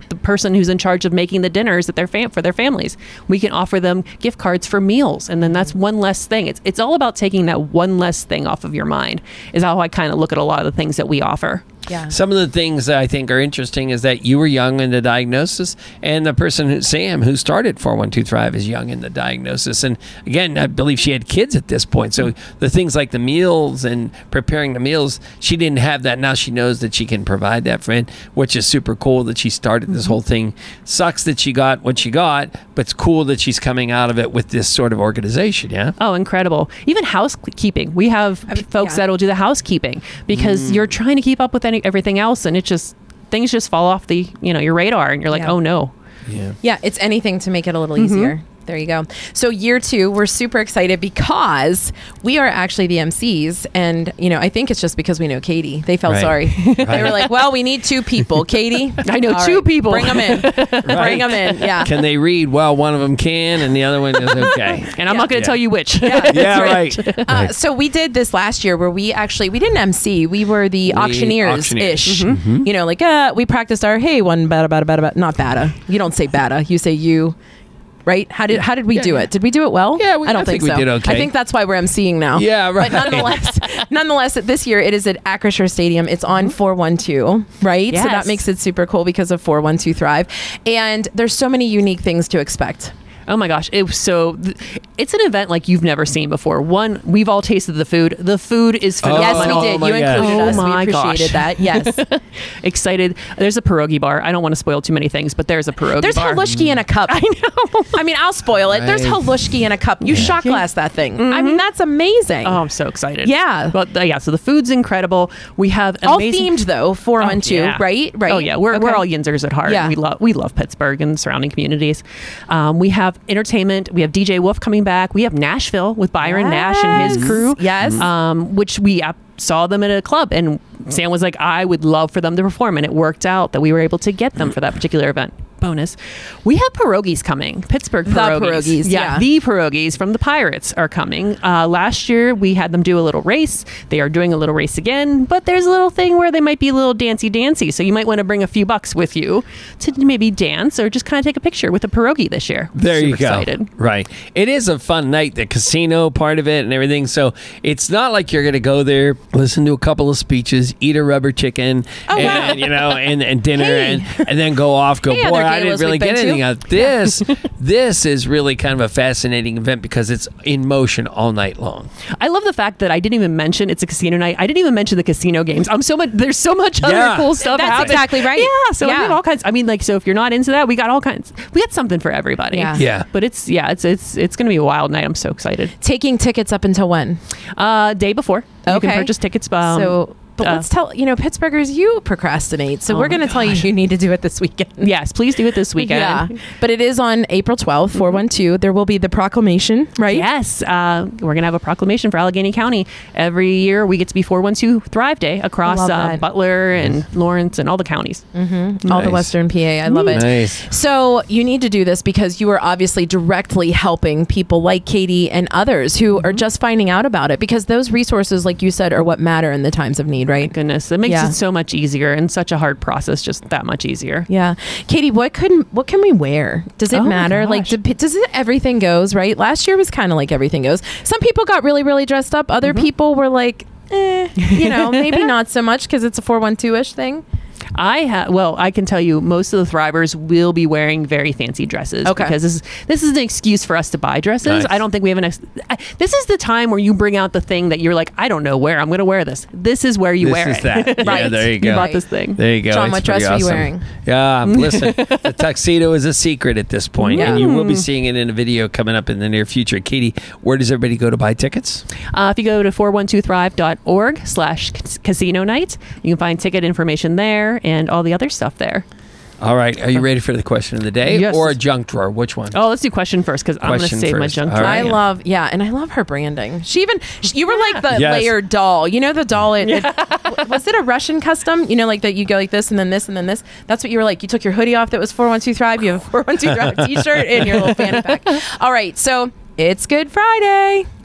the person who's in charge of making the dinners at their fam- for their families. We can offer them gift cards for meals, and then that's one less thing. It's it's all about taking that one less thing off of your mind. Is how I kind of look at a lot of the things that we offer. Yeah. Some of the things that I think are interesting is that you were young in the diagnosis, and the person, who, Sam, who started four one two Thrive, is young in the diagnosis. And again, I believe she had kids at this point. So the things like the meals and preparing the meals, she didn't have that. Now she knows that she can provide that for it, which is super cool that she started this whole thing. Sucks that she got what she got, but it's cool that she's coming out of it with this sort of organization, yeah? Oh, incredible. Even housekeeping. We have p- folks yeah. that'll do the housekeeping because Mm. you're trying to keep up with any, everything else, and it just, things just fall off the, you know, your radar, and you're like, Yeah. oh no. Yeah. Yeah, it's anything to make it a little Mhm. easier. There you go. So year two, we're super excited because we are actually the M Cs, and you know, I think it's just because we know Katie. They felt Right. sorry. They Right. were like, "Well, we need two people, Katie. I know All two right, people. Bring them in. Bring them in. Yeah. Can they read? Well, one of them can, and the other one is okay. And I'm not going to Yeah. tell you which. Yeah, Yeah, right. Uh, Right. so we did this last year where we actually we didn't M C. We were the We- auctioneers auctioneers. ish. Mhm. You know, like uh, we practiced our hey one bada bada bada bada not bada. You don't say bada. You say you. Right? How did how did we Yeah, do yeah. it? Did we do it well? Yeah, we- I don't I think we so. did okay. I think that's why we're emceeing now. Yeah, right. But nonetheless, nonetheless, this year it is at Acrisure Stadium. It's on four one two, right? So that Yes. makes it super cool because of four one two Thrive, and there's so many unique things to expect. Oh my gosh. It was so, th- it's an event like you've never seen before. One, we've all tasted the food. The food is Oh, phenomenal. Yes, we did. my You gosh. included Oh us. We my appreciated gosh. that. Yes. Excited. There's a pierogi bar. I don't want to spoil too many things, but there's a pierogi There's bar. halushki in a cup. I know. I mean, I'll spoil it. There's Right. halushki in a cup. You shot glass that thing. I mean, that's amazing. Oh, I'm so excited. Yeah. But uh, yeah, so the food's incredible. We have All amazing themed though, four one two, yeah. right? Right. Oh yeah, we're, we're Okay. all Yinzers at heart. Yeah. We love we love Pittsburgh and surrounding communities. Um, we have entertainment. We have D J Wolf coming back. We have Nashville with Byron Nash and his Yes. crew. Yes. Um, which we uh, saw them at a club, and Sam was like, I would love for them to perform, and it worked out that we were able to get them for that particular event. Bonus. We have pierogies coming. Pittsburgh The pierogies. pierogies, yeah. The pierogies from the Pirates are coming. Uh, last year, we had them do a little race. They are doing a little race again, but there's a little thing where they might be a little dancey-dancey. So you might want to bring a few bucks with you to maybe dance or just kind of take a picture with a pierogi this year. There Super you go. Excited. Right. It is a fun night, the casino part of it and everything. So it's not like you're going to go there, listen to a couple of speeches, eat a rubber chicken, Oh, and wow. you know, and, and dinner, Hey. and, and then go off. Go, Hey, boy, other I didn't galas really we've get been to." anything out of this. This is really kind of a fascinating event because it's in motion all night long. I love the fact that I didn't even mention it's a casino night. I didn't even mention the casino games. I'm so much. There's so much other Yeah. cool stuff That's happening. exactly right. Yeah. So Yeah. we have all kinds. I mean, like, so if you're not into that, we got all kinds. We got something for everybody. Yeah. Yeah. But it's yeah, it's it's it's going to be a wild night. I'm so excited. Taking tickets up until when? Uh, day before. You Okay. can purchase tickets. Um, so, but uh, let's tell you know Pittsburghers, you procrastinate. So Oh we're my going to tell you gosh. you need to do it this weekend. Yes, please do it this weekend. Yeah, but it is on April twelfth, four one two. There will be the proclamation, right? Yes, uh, we're gonna have a proclamation for Allegheny County. Every year we get to be four one two Thrive Day across love uh, that. Butler and Lawrence and all the counties. Mm-hmm. All the Nice. Western P A. I love it. Nice. So you need to do this because you are obviously directly helping people like Katie and others who Mm-hmm. are just finding out about it, because those resources, like you said, are what matter in the times of need, right? Goodness, it makes Yeah. it so much easier, and such a hard process just that much easier. Yeah, Katie, what could what can we wear? Does it Oh my matter? Like, gosh. do, does it everything goes right? Last year was kind of like everything goes. Some people got really, really dressed up. Other Mm-hmm. people were like, eh, you know, maybe not so much because it's a four one two ish thing. I have. Well, I can tell you, most of the Thrivers will be wearing very fancy dresses. Okay. Because this is this is an excuse for us to buy dresses. Nice. I don't think we have an. Ex- I, this is the time where you bring out the thing that you're like, I don't know where I'm going to wear this. This is where you This wear is it. that. Yeah, Right. there you go. You bought Right. this thing. There you go. John, It's what dress pretty are you awesome. wearing? Yeah, listen, the tuxedo is a secret at this point, and you will be Mm. seeing it in a video coming up in the near future. Katie, where does everybody go to buy tickets? Uh, if you go to four one two thrive dot org slash casino night, you can find ticket information there and all the other stuff there. All right, are you ready for the question of the day Yes. or a junk drawer? Which one? Oh, let's do question first because I'm going to Question save my first. junk All drawer. right. I love, yeah, and I love her branding. She even, she, you were like the Yes. layered doll. You know the doll, it, it- was it a Russian custom? You know, like that you go like this and then this and then this? That's what you were like. You took your hoodie off that was four one two Thrive. You have a four one two Thrive t-shirt and your little fanny pack. All right, so it's Good Friday.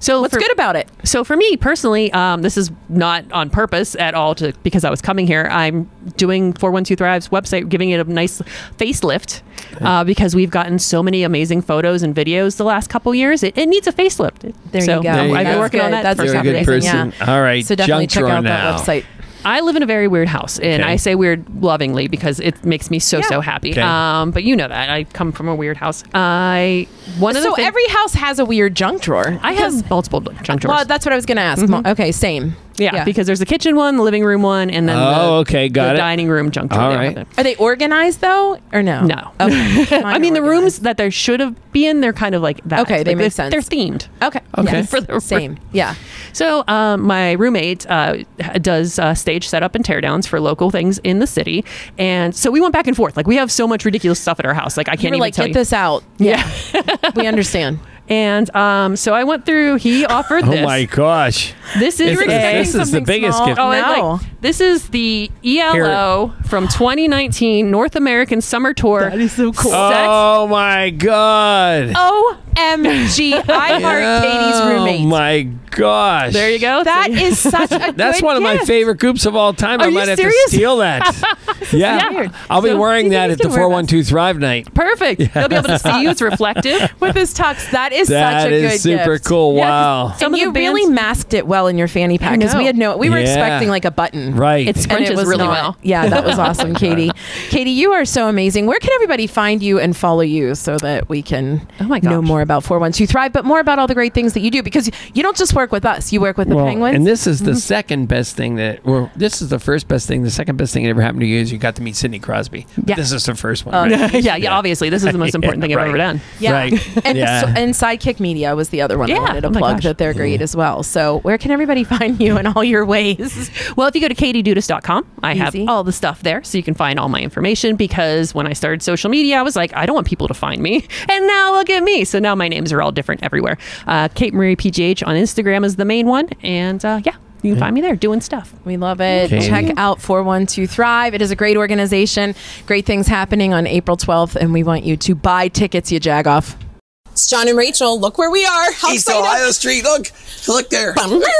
So what's for, good about it? So for me personally, um, this is not on purpose at all to because I was coming here. I'm doing four one two Thrive's website, giving it a nice facelift uh, because we've gotten so many amazing photos and videos the last couple years. It, it needs a facelift. There so you go. There you I've been go. working on that That's for You're a seven good days. person. Yeah. All right. So definitely junk check drawer out now. that website. I live in a very weird house, and Okay. I say weird lovingly because it makes me so Yeah. so happy. Okay. Um, but you know that I come from a weird house. I one of So the thing- every house has a weird junk drawer. I have multiple junk drawers. Well, that's what I was going to ask. Mhm. Okay, same. Yeah, because there's the kitchen one, the living room one, and then Oh, the, okay, got the it. dining room junk drawer. All They don't right. have Are they organized though, or no? No. Okay. I mean, the rooms that there should have been, they're kind of like that. Okay, they Like, make they're, sense. They're themed. Okay. Okay. Yes. For the Same. Yeah. So um, my roommate uh, does uh, stage setup and teardowns for local things in the city, and so we went back and forth. Like we have so much ridiculous stuff at our house. Like I You can't were even like, tell get you. this out. Yeah. We understand. And um, so I went through. He offered Oh this. my gosh. This is This is- a- this is the biggest gift. Oh, and, No. like, this is the E L O from twenty nineteen North American Summer Tour. That is so cool. Oh my god. O M G. I heart Katie's roommate. Oh my gosh. There you go. That is such a That's good one of my gift. favorite groups of all time. Are I you might have serious? to steal that. yeah. weird. I'll be So- wearing Do you that think at the you can wear four one two Thrive night. Perfect. They'll be able to see you. It's reflective. With his tux. That is That such a is good super gift. cool. Yeah, 'cause Wow. some and of you the bands- really masked it well in your fanny pack because we know. had no. We were Yeah. expecting like a button. Right. It And scrunches it was really not. well. Yeah, that was awesome, Katie. Katie, you are so amazing. Where can everybody find you and follow you so that we can Oh my know gosh. more about four one two Thrive, but more about all the great things that you do? Because you don't just work with us; you work with the Well, Penguins. and this is the second best thing that, well, this is the first best thing. The second best thing that ever happened to you is you got to meet Sidney Crosby. But Yeah. This is the first one. Oh, right? yeah, yeah. Obviously, this is the most important thing I've Right. ever done. yeah, Right. and, Yeah. so- and Sidekick Media was the other one I Yeah. wanted to Oh my plug gosh. that they're great as well. So where can everybody find you in all your ways? Well, if you go to katie dudas dot com, I have Easy. all the stuff there, so you can find all my information. Because when I started social media, I was like, I don't want people to find me, and now look at me. So now my names are all different everywhere. Uh, Kate Marie P G H on Instagram is the main one, and uh, yeah, you can find me there doing stuff. We love it. Katie. Check out four one two Thrive. It is a great organization. Great things happening on April twelfth, and we want you to buy tickets, you jagoff. It's John and Rachel. Look where we are. How East excited. Ohio Street. Look, look there.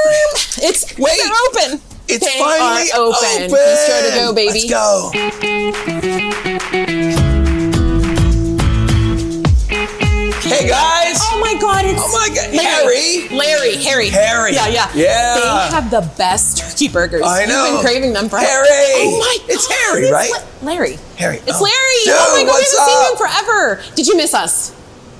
It's Wait. they're open. It's They finally are open. open. Bistro to go, baby. Let's go. Hey guys. Oh my God! It's Oh my God, Larry. Harry. Larry. Harry. Harry. Yeah, yeah. Yeah. They have the best turkey burgers. I know. You've been craving them for Harry. Oh my God! It's Harry, It's right? La- Larry. Harry. It's Oh. Larry. Dude, oh my God! what's We haven't seen you in up? forever. Did you miss us?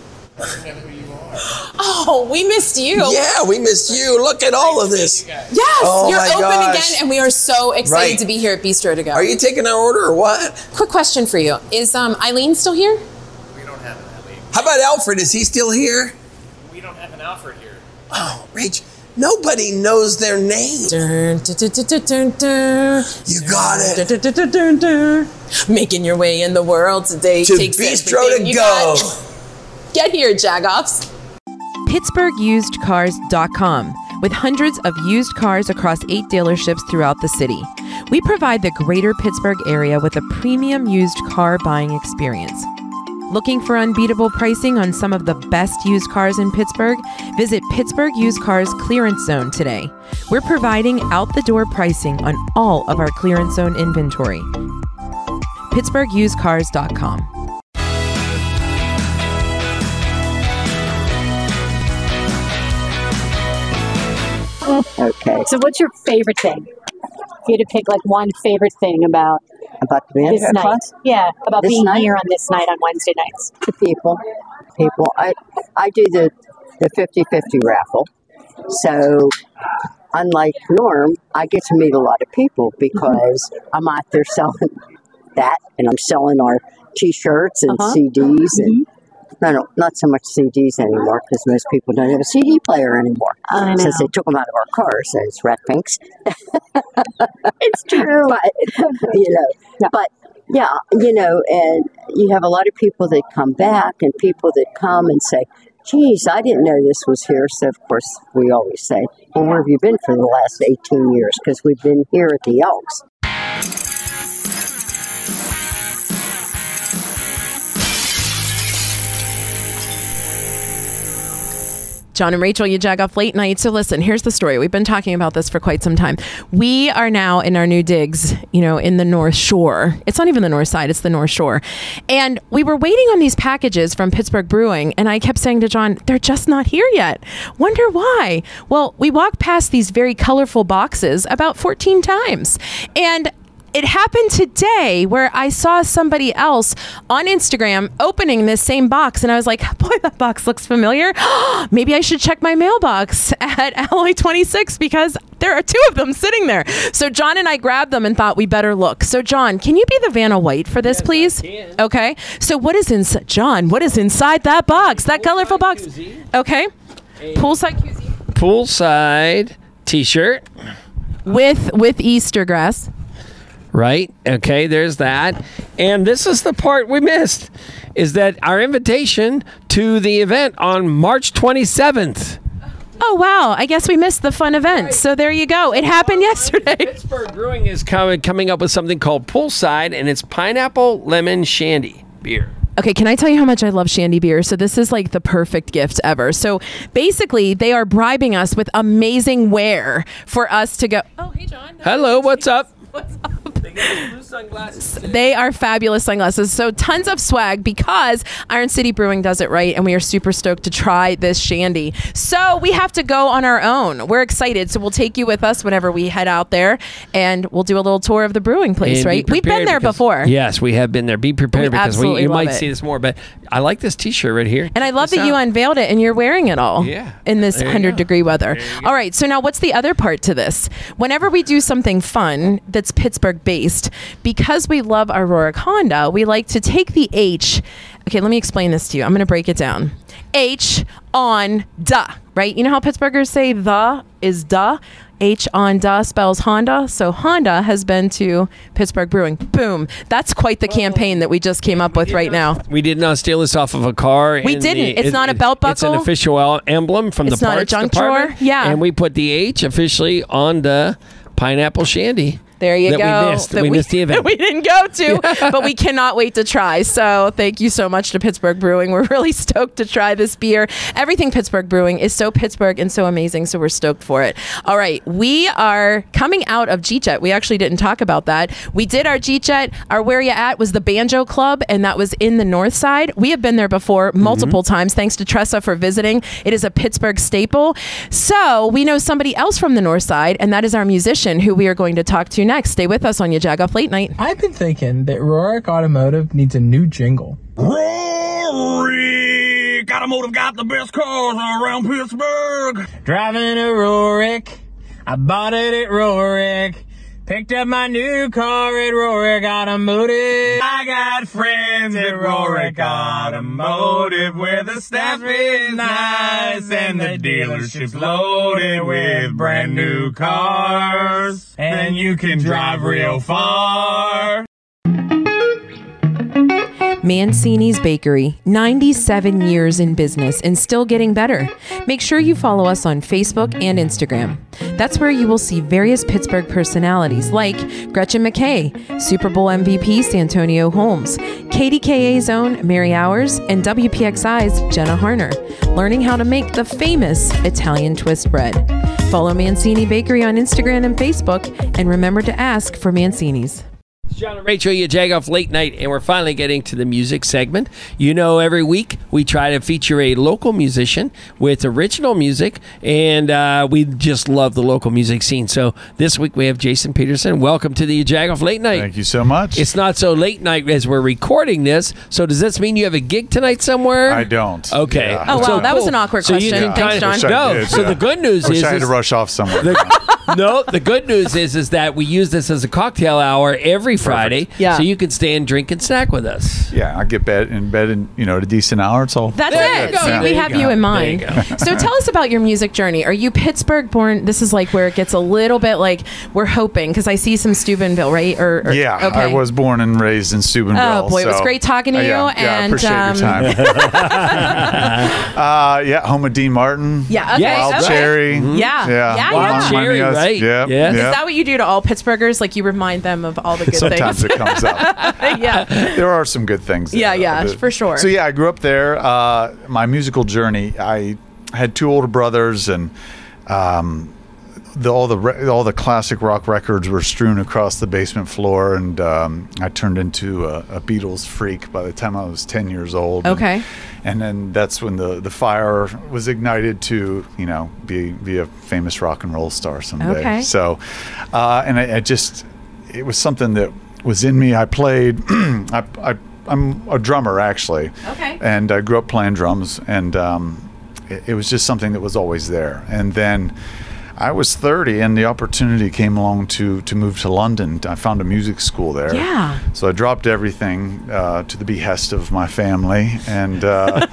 Oh, we missed you. Yeah, we missed you. Look at all of this. Yes, Oh you're my open gosh. again, and we are so excited Right. to be here at Bistro to Go. Are you taking our order or what? Quick question for you: Is um, Eileen still here? How about Alfred? Is he still here? We don't have an Alfred here. Oh, Rach, nobody knows their name. Dun, dun, dun, dun, dun, dun. You got it. Dun, dun, dun, dun, dun. Making your way in the world today To takes Bistro everything to you Go. got. Get here, Jagoffs. Pittsburgh Used Cars dot com, with hundreds of used cars across eight dealerships throughout the city. We provide the greater Pittsburgh area with a premium used car buying experience. Looking for unbeatable pricing on some of the best used cars in Pittsburgh? Visit Pittsburgh Used Cars Clearance Zone today. We're providing out-the-door pricing on all of our clearance zone inventory. Pittsburgh Used Cars dot com. Okay. So what's your favorite thing? If you had to pick like one favorite thing about about the band? this night. Yeah, about This being night? here on this night on Wednesday nights. The people. People. I I do the the fifty-fifty raffle. So unlike Norm, I get to meet a lot of people because I'm out there selling that, and I'm selling our T-shirts and Uh-huh. C Ds and no, no, not so much C Ds anymore because most people don't have a C D player anymore I since know. they took them out of our cars as rat pinks. It's true. But, you know, but yeah, you know, and you have a lot of people that come back and people that come and say, geez, I didn't know this was here. So, of course, we always say, well, where have you been for the last eighteen years? Because we've been here at the Elks. John and Rachel, you jag off late night. So listen, here's the story. We've been talking about this for quite some time. We are now in our new digs, you know, in the North Shore. It's not even the North Side, it's the North Shore. And we were waiting on these packages from Pittsburgh Brewing, and I kept saying to John, they're just not here yet. Wonder why? Well, we walked past these very colorful boxes about fourteen times. And it happened today where I saw somebody else on Instagram opening this same box, and I was like, boy, that box looks familiar. Maybe I should check my mailbox at Alloy twenty-six because there are two of them sitting there. So John and I grabbed them and thought we better look. So John, can you be the Vanna White for this, yes, please? Okay. So what is inside, John, what is inside that box, that colorful box? Q Z. Okay. A poolside Q Z. Poolside t-shirt. With, with Easter grass. Right. Okay, there's that. And this is the part we missed, is that our invitation to the event on March twenty-seventh. Oh, wow. I guess we missed the fun event. Right. So there you go. It happened yesterday. Pittsburgh Brewing is coming, coming up with something called Poolside, and it's pineapple lemon shandy beer. Okay, can I tell you how much I love shandy beer? So this is like the perfect gift ever. So basically, they are bribing us with amazing wear for us to go. Oh, hey, John. Hello, what's up? What's up? They are fabulous sunglasses. So tons of swag because Iron City Brewing does it right, and we are super stoked to try this shandy. So we have to go on our own. We're excited. So we'll take you with us whenever we head out there, and we'll do a little tour of the brewing place, and right? We've been there because, before. Yes, we have been there. Be prepared we because we, you might it. see this more. But I like this T-shirt right here. And I love What's that you out? unveiled it, and you're wearing it all yeah. in this one hundred degree weather. All right. So now what's the other part to this? Whenever we do something fun that's Pittsburgh based, because we love our Rorick Honda, we like to take the H. Okay, let me explain this to you. I'm going to break it down. H on duh, right? You know how Pittsburghers say the is duh? H on duh spells Honda. So Honda has been to Pittsburgh Brewing. Boom. That's quite the campaign that we just came up with right now. We did not steal this off of a car. We didn't. The, it's it, not a belt buckle. It's an official emblem from it's the parts parts department. It's department. not a junk drawer. Yeah. And we put the H officially on the pineapple shandy. There you that go. We missed. That we, we missed the event. That we didn't go to, but we cannot wait to try. So thank you so much to Pittsburgh Brewing. We're really stoked to try this beer. Everything Pittsburgh Brewing is so Pittsburgh and so amazing, so we're stoked for it. All right, we are coming out of G-Jet. We actually didn't talk about that. We did our G-Jet. Our Where You At was the Banjo Club, and that was in the North Side. We have been there before multiple mm-hmm. times. Thanks to Tressa for visiting. It is a Pittsburgh staple. So we know somebody else from the North Side, and that is our musician who we are going to talk to next. Stay with us on your Jag Off Late Night. I've been thinking that Rorick Automotive needs a new jingle. Rorick Automotive got the best cars around Pittsburgh. Driving a Rorick, I bought it at Rorick. Picked up my new car at Rorick Automotive. I got friends at Rorick Automotive where the staff is nice and the dealership's loaded with brand new cars. And you can drive real far. Mancini's Bakery, ninety-seven years in business and still getting better. Make sure you follow us on Facebook and Instagram. That's where you will see various Pittsburgh personalities like Gretchen McKay, Super Bowl M V P Santonio Holmes, K D K A's own Mary Hours, and W P X I's Jenna Harner, learning how to make the famous Italian twist bread. Follow Mancini Bakery on Instagram and Facebook, and remember to ask for Mancini's. It's John and Rachel, you Jag Off Late Night, and we're finally getting to the music segment. You know, every week we try to feature a local musician with original music, and uh, we just love the local music scene. So this week we have Jason Peterson. Welcome to the Jag Off Late Night. Thank you so much. It's not so late night as we're recording this, so does this mean you have a gig tonight somewhere? I don't. Okay. Yeah. Oh, wow, so that cool. was an awkward so question. You can Thanks, kind of, John. No, did, so yeah. the good news I wish is... I had is to rush off somewhere. The, no, the good news is is that we use this as a cocktail hour every Friday, yeah. so you can stay and drink and snack with us. Yeah, I get bed in bed in you know at a decent hour. It's all That's There it. you go. See, There we you have go. you in There mind. you go. So tell us about your music journey. Are you Pittsburgh born? This is like where it gets a little bit like we're hoping because I see some Steubenville, right? Or, or yeah, okay. I was born and raised in Steubenville. Oh boy, it was so- great talking to Uh, you. yeah, yeah, I and appreciate um, your time. uh, yeah, home of Dean Martin. Yeah, okay, Wild okay. Cherry. Mhm. Yeah, yeah, yeah, Wild yeah. Cherry, Yes, right? Yeah, Yeah. Is yeah. that what you do to all Pittsburghers? Like you remind them of all the good Sometimes things. it comes up. yeah. There are some good things. There, Yeah, yeah, though. for sure. So yeah, I grew up there. Uh, my musical journey, I I had two older brothers, and um, the, all the re- all the classic rock records were strewn across the basement floor, and um, I turned into a, a Beatles freak by the time I was ten years old. Okay. And, and then that's when the, the fire was ignited to, you know, be be a famous rock and roll star someday. Okay. So, uh, and I, I just, it was something that was in me. I played, I, I, I'm a drummer actually. Okay. And I grew up playing drums, and um, it, it was just something that was always there. And then I was thirty, and the opportunity came along to to move to London. I found a music school there. Yeah. So I dropped everything uh, to the behest of my family, and uh,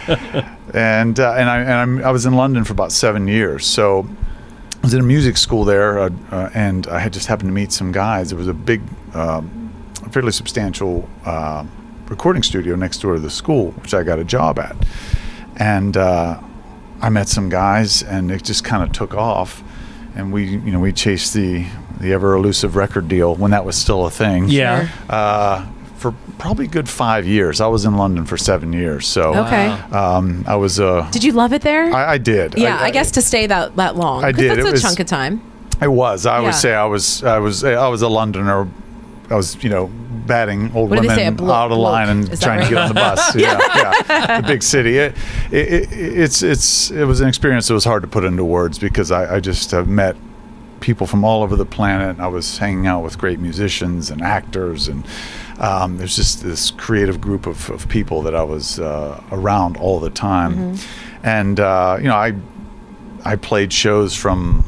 and uh, and I and I'm, I was in London for about seven years. So I was in a music school there, uh, uh, and I had just happened to meet some guys. There was a big, uh, fairly substantial uh, recording studio next door to the school, which I got a job at, and. Uh, I met some guys, and it just kind of took off, and we, you know, we chased the the ever elusive record deal when that was still a thing. Yeah. Sure. Uh, for probably a good five years. I was in London for seven years. So. Okay. Um, I was. Uh, Did you love it there? I, I did. yeah, I, I, guess to stay that that long. I 'cause did. That's It a was- chunk of time. It was. I Yeah. would say I was. I was. I was a Londoner. I was, you know, batting old What do they women say, a blo- out of line and bloke? Is that trying to right? get on the bus. yeah, yeah, the big city. It, it, it, it's it's it was an experience that was hard to put into words, because I, I just uh, met people from all over the planet. I was hanging out with great musicians and actors, and um, there's just this creative group of, of people that I was uh, around all the time. Mm-hmm. And uh, you know, I I played shows from,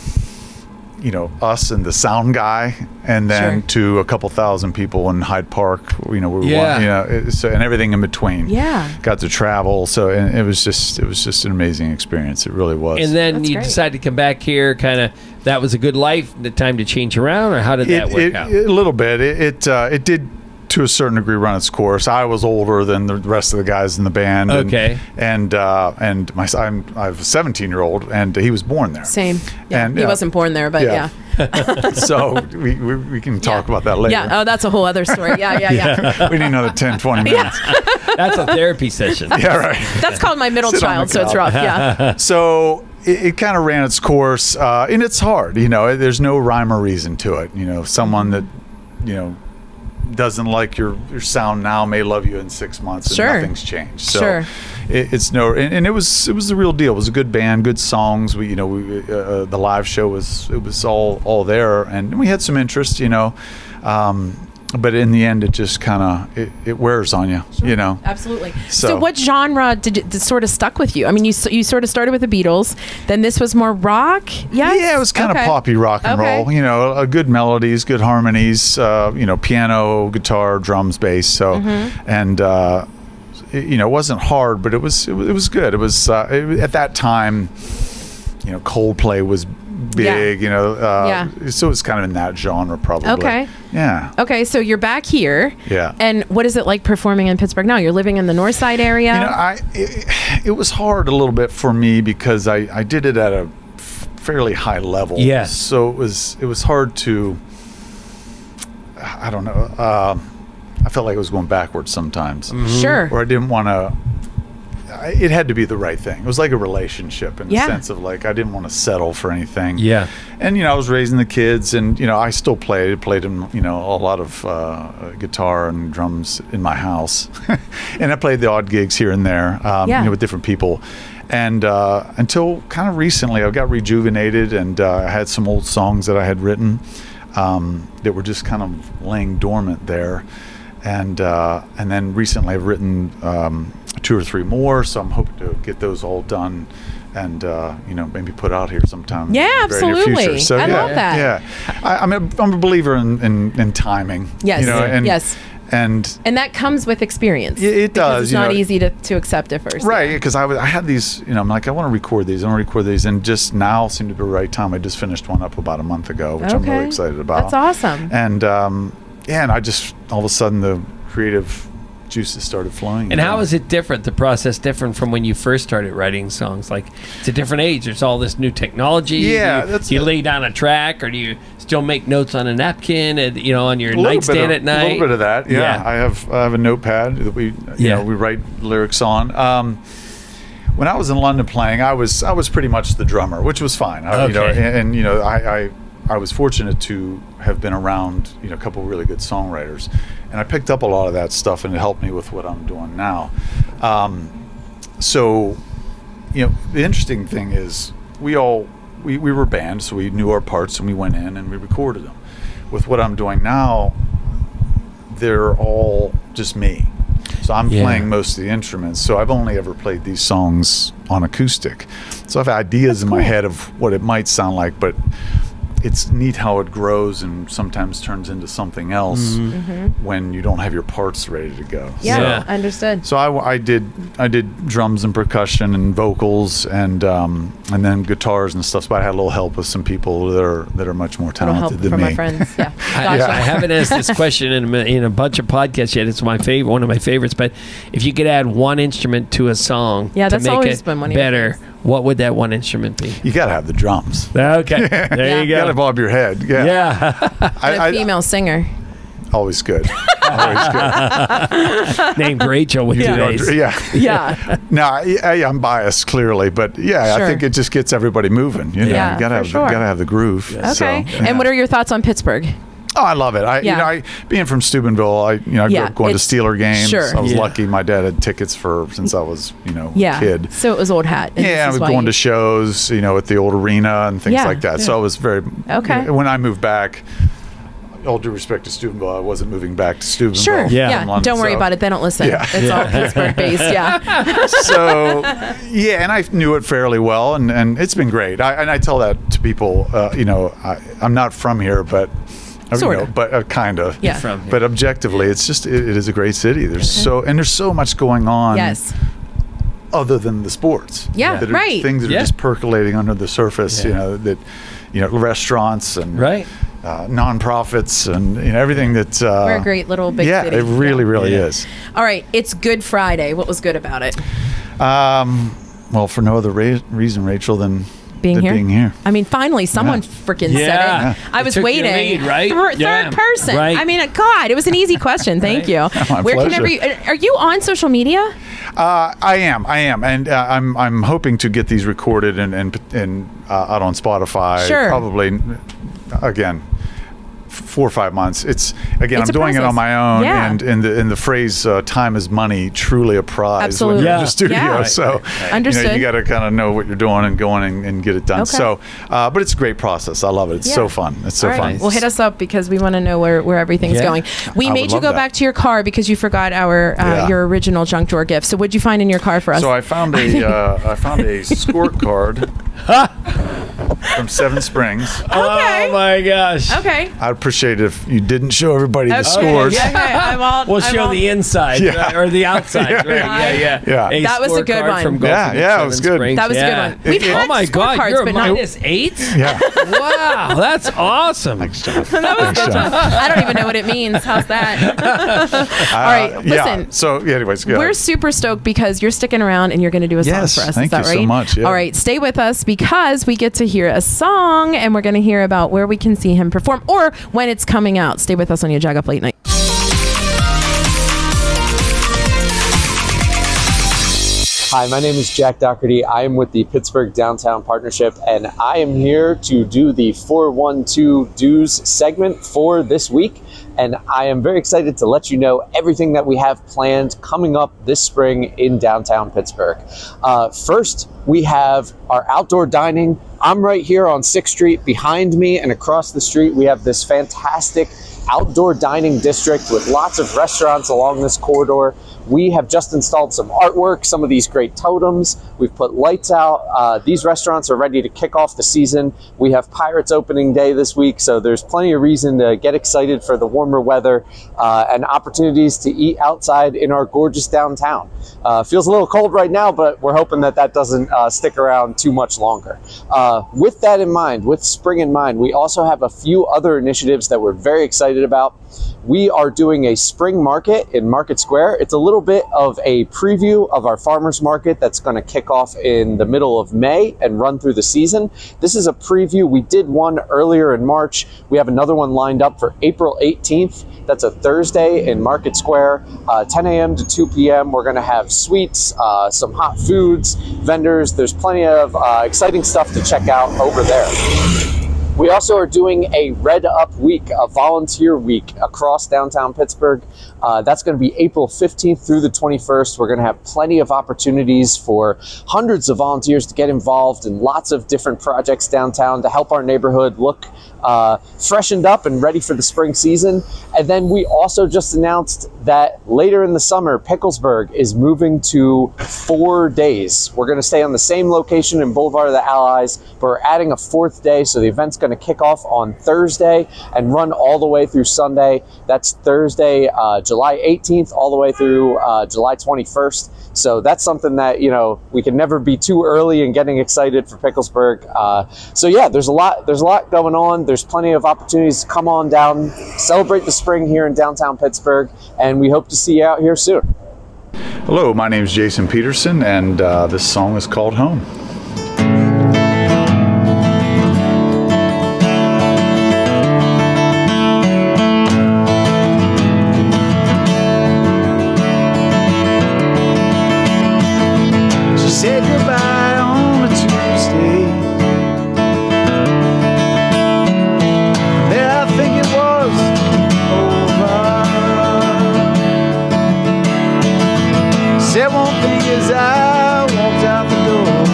you know, us and the sound guy, and then Sure. to a couple thousand people in Hyde Park, you know, we were, Yeah. you know, it, so, and everything in between. Yeah. Got to travel, so and it was just it was just an amazing experience. It really was. And then That's you great. decided to come back here, kind of, that was a good life, the time to change around, or how did that it, work it, out? it- a little bit. It it, uh, it did, to a certain degree, run its course. I was older than the rest of the guys in the band. and- Okay. And uh, and my I'm I have a seventeen year old, and he was born there. Same. Yeah. And, he uh, wasn't born there, but yeah. yeah. So we, we we can talk about that later. Yeah. Oh, that's a whole other story. Yeah, yeah, yeah. We need another ten, twenty minutes. That's a therapy session. Yeah, right. That's called my middle Sit on child, the so it's couch. rough. Yeah. So it, it kind of ran its course, uh, and it's hard. You know, there's no rhyme or reason to it. You know, someone that, you know, doesn't like your, your sound now may love you in six months, and Sure. nothing's changed. So Sure. it, it's no, and, and it was it was the real deal. It was a good band, good songs. We, you know, we uh, the live show was it was all all there, and we had some interest. You know. Um, but in the end, it just kind of it, it wears on you, you know. Absolutely. So, So- what genre did it did sort of stuck with you? I mean, you s- you sort of started with the Beatles, then this was more rock. Yes? Yeah, it was kind Okay. of poppy rock and Okay. roll. You know, uh, good melodies, good harmonies. Uh, you know, piano, guitar, drums, bass. So, Mhm. and uh, it, you know, it wasn't hard, but it was it was, it was good. It was uh, it, at that time. You know, Coldplay was big. You know, uh, Yeah. so it's kind of in that genre, probably. Okay. Yeah. Okay, so you're back here. Yeah. And what is it like performing in Pittsburgh now? You're living in the North Side area. You know, I it, it was hard a little bit for me because I, I did it at a f- fairly high level. Yes. So it was it was hard to. I don't know. Uh, I felt like I was going backwards sometimes. Sure. Or I didn't want to. It had to be the right thing. It was like a relationship in Yeah. the sense of like I didn't want to settle for anything. Yeah. And you know, I was raising the kids, and you know, I still played played in you know a lot of uh, guitar and drums in my house, and I played the odd gigs here and there, um, Yeah. you know, with different people. And uh, until kind of recently, I got rejuvenated, and uh, I had some old songs that I had written um, that were just kind of laying dormant there. And uh, and then recently, I've written um, two or three more, so I'm hoping to get those all done, and uh, you know, maybe put out here sometime. Yeah, in the very near absolutely. future. So, I yeah, love that. Yeah, I, I'm a I'm a believer in, in, in timing. Yes, You know, and, yes. And And that comes with experience. It- it because does, It's you not know. easy to, to accept at first. right, because I was I had these, you know, I'm like I want to record these, I want to record these, and just now seemed to be the right time. I just finished one up about a month ago, which I'm really Okay. excited about. That's awesome. And um, yeah, and I just all of a sudden the creative juices started flowing. And how is it different, the process different from when you first started writing songs? Like, it's a different age. There's all this new technology. Yeah, Do you, that's do you lay down a track, or do you still make notes on a napkin, and, you know, on your A little bit nightstand of- at night? A little bit of that, yeah. I have I have a notepad that we, you Yeah. know, we write lyrics on. Um, when I was in London playing, I was I was pretty much the drummer, which was fine. I, you know, Okay. and, and you know, I, I I was fortunate to have been around, you know, a couple of really good songwriters, and I picked up a lot of that stuff, and it helped me with what I'm doing now. Um, so, you know, the interesting thing is we all we, we were a band, so we knew our parts, and we went in and we recorded them. With what I'm doing now, they're all just me. So I'm Yeah. playing most of the instruments. So I've only ever played these songs on acoustic. So I have ideas in my head of what it might sound like, but it's neat how it grows and sometimes turns into something else Mhm. Mhm. when you don't have your parts ready to go. Yeah, So, understood. so I, I did I did drums and percussion and vocals and um, and then guitars and stuff. But I had a little help with some people that are that are much more Little help talented than from me. my friends. Yeah. I, Gotcha. I haven't asked this question in a, in a bunch of podcasts yet. It's my favorite, one of my favorites. But if you could add one instrument to a song Yeah, to that's make always it been one of your better, what would that one instrument be? You got to have the drums. Okay, there you You got go. to bob your head. Yeah, Yeah, And a female singer. always good. Always good. named Rachel with You two know, A's. yeah. Yeah. No, I, I, I'm biased clearly, but yeah, Sure. I think it just gets everybody moving. You know, Yeah, you gotta for have sure. the, gotta have the groove. Okay. So, yeah. And what are your thoughts on Pittsburgh? Oh, I love it. I, Yeah. you know, I being from Steubenville, I, you know, I grew Yeah, up going to it's- Steeler games. sure. I was Yeah. lucky. My dad had tickets for since I was, you know, Yeah. a kid. So it was old hat. and Yeah, I this was is why going you- to shows, you know, at the old arena and things Yeah, like that. yeah. So I was very Okay. you know, when I moved back, all due respect to Steubenville, I wasn't moving back to Steubenville. Sure. from Yeah. London, Don't worry so- about it. They don't listen. Yeah. It's all Pittsburgh based. Yeah. so yeah, and I knew it fairly well, and, and it's been great. I, and I tell that to people. Uh, you know, I, I'm not from here, but uh, Sorta. you know, but uh, kind of. Yeah. From here. But objectively, it's just it, it is a great city. There's so and there's so much going on. Yes. Other than the sports. Yeah, that are right. Things that Yeah. are just percolating under the surface. Yeah. You know that, you know, restaurants and Right. uh, nonprofits and you know everything that. Uh, We're a great little big yeah, city. it really, Yeah. really Yeah. is. All right. It's Good Friday. What was good about it? Um, well, for no other ra- reason, Rachel, than Being than here? being here. I mean, finally, someone Yeah. freaking Yeah. said it. I It was took your waiting. lead, right? Thir- Yeah. Third person. Right. I mean, uh, God, it was an easy question. Thank you. My Where can pleasure. every? Are you on social media? Uh, I am, I am, and uh, I'm I'm hoping to get these recorded and and, and uh, out on Spotify. Sure. Probably, again, f- four or five months. It's again, It's I'm a doing it process. on my own, Yeah. and and the and the phrase uh, "time is money" truly a prize Absolutely. when you're in Yeah. the studio. Yeah. Right, So right, right. you know Understood. you got to kind of know what you're doing and going and, and get it done. Okay. So, uh, but it's a great process. I love it. It's so Yeah. fun. It's so All right. fun. Well, hit us up because we want to know where, where everything's Yeah. going. We I made would you love go that. back to your car because you forgot our uh, Yeah. your original junk drawer gift. So what'd you find in your car for us? So I found a uh, I found a scorecard from Seven Springs. Okay. Oh my gosh. Okay. I'd appreciate it if you didn't show everybody the Okay. scores. Yeah, okay. I'm all, We'll I'm show all- the inside Yeah. right, or the outside. Yeah. right? Yeah, yeah. Yeah. A That was a good scorecard one. From Yeah, Golfing yeah, at it was Seven good. Springs. That was a good Yeah. one. We've It- had Oh my God, scorecards, you're a but not- minus eight? Yeah. Wow, that's awesome. Thanks, John. That was good. John. I don't even know what it means. How's that? All right, Uh, listen. Yeah. So, yeah, anyways, go We're ahead. super stoked because you're sticking around and you're going to do a Yes, song for us. thank Is that you so right? much, yeah. All right, stay with us because we get to hear a song and we're going to hear about where we can see him perform or when it's coming out. Stay with us on your Jag Up Late Night. Hi, my name is Jack Doherty. I am with the Pittsburgh Downtown Partnership, and I am here to do the four one two Dues segment for this week. And I am very excited to let you know everything that we have planned coming up this spring in downtown Pittsburgh. Uh, first, we have our outdoor dining. I'm right here on sixth Street. Behind me and across the street, we have this fantastic outdoor dining district with lots of restaurants along this corridor. We have just installed some artwork, some of these great totems. We've put lights out. Uh, these restaurants are ready to kick off the season. We have Pirates opening day this week, so there's plenty of reason to get excited for the warmer weather uh, and opportunities to eat outside in our gorgeous downtown. Uh, feels a little cold right now, but we're hoping that that doesn't uh, stick around too much longer. Uh, with that in mind, with spring in mind, we also have a few other initiatives that we're very excited excited about. We are doing a spring market in Market Square. It's a little bit of a preview of our farmers market that's going to kick off in the middle of May and run through the season. This is a preview. We did one earlier in March. We have another one lined up for April eighteenth. That's a Thursday in Market Square, uh, ten a.m. to two p.m. We're going to have sweets, uh, some hot foods, vendors. There's plenty of uh, exciting stuff to check out over there. We also are doing a Red Up Week, a volunteer week across downtown Pittsburgh. Uh, that's going to be April fifteenth through the twenty-first. We're going to have plenty of opportunities for hundreds of volunteers to get involved in lots of different projects downtown to help our neighborhood look uh, freshened up and ready for the spring season. And then we also just announced that later in the summer, Picklesburg is moving to four days. We're going to stay on the same location in Boulevard of the Allies, but we're adding a fourth day, so the event's going to kick off on Thursday and run all the way through Sunday. That's Thursday, uh, July eighteenth, all the way through uh, July twenty-first. So that's something that, you know, we can never be too early in getting excited for Picklesburg. Uh, so yeah, there's a lot, there's a lot going on. There's plenty of opportunities to come on down, celebrate the spring here in downtown Pittsburgh, and we hope to see you out here soon. Hello, my name is Jason Peterson, and uh, this song is called Home. Said goodbye on a Tuesday. There I think it was over. Said one thing as I walked out the door.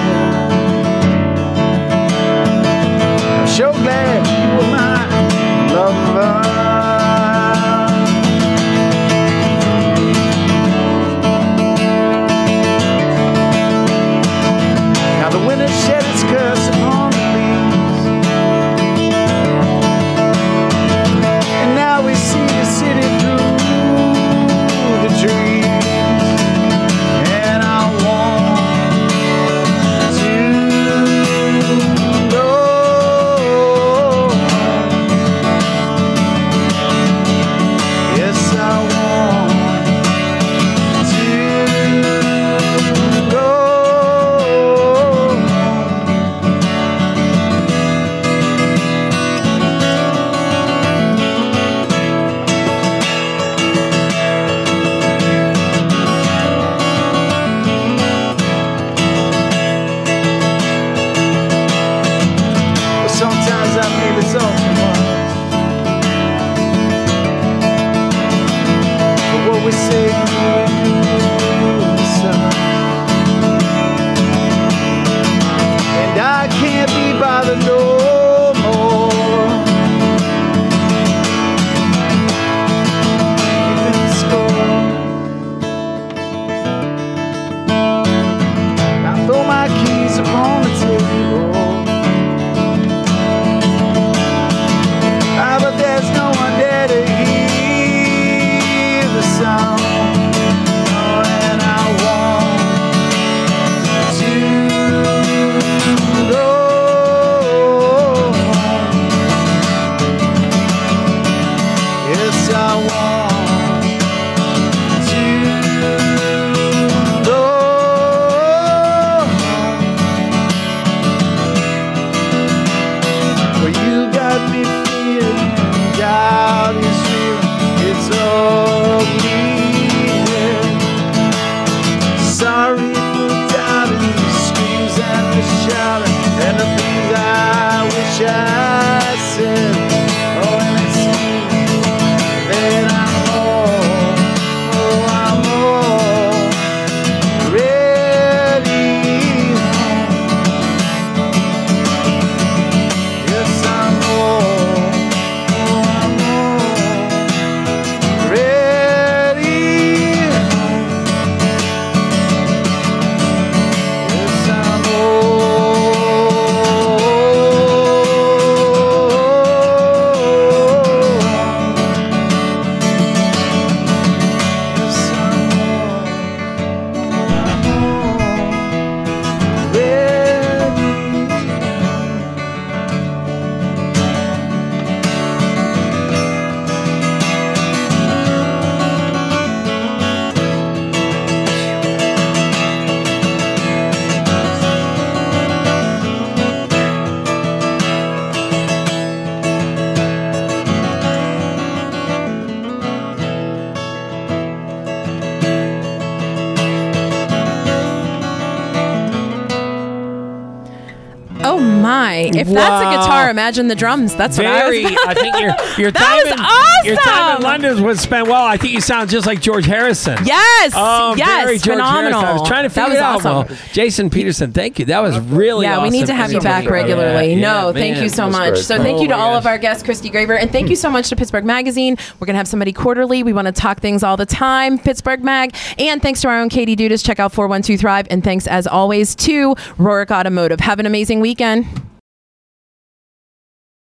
I'm sure glad you were my lover. The winter shed its curse upon the leaves, and now we see the city through the trees. And I want to go. Yes, I want to go. Sometimes I feel it's all too much, but what we say in the sun, and I can't be bothered no more. Keeping score, I throw my keys upon the table. Ah, but there's no one there to hear the sound. my. If Wow. that's a guitar, imagine the drums. That's what Very. I was. I think your your That time was in awesome. your time in London was spent well. I think you sound just like George Harrison. Yes. Oh, yes. very George Phenomenal. Harrison. I was trying to That figure was it out. awesome. Well, Jason Peterson, thank you. That was really yeah, awesome. we need to have you back regularly. Yeah, no, yeah, thank man. you so That's much. great. So thank Oh you to my all gosh. of our guests, Christy Graver, and thank you so much to Pittsburgh Magazine. We're going to have somebody quarterly. We want to talk things all the time. Pittsburgh Mag. And thanks to our own Katie Dudas. Check out four one two Thrive. And thanks, as always, to Rorick Automotive. Have an amazing weekend.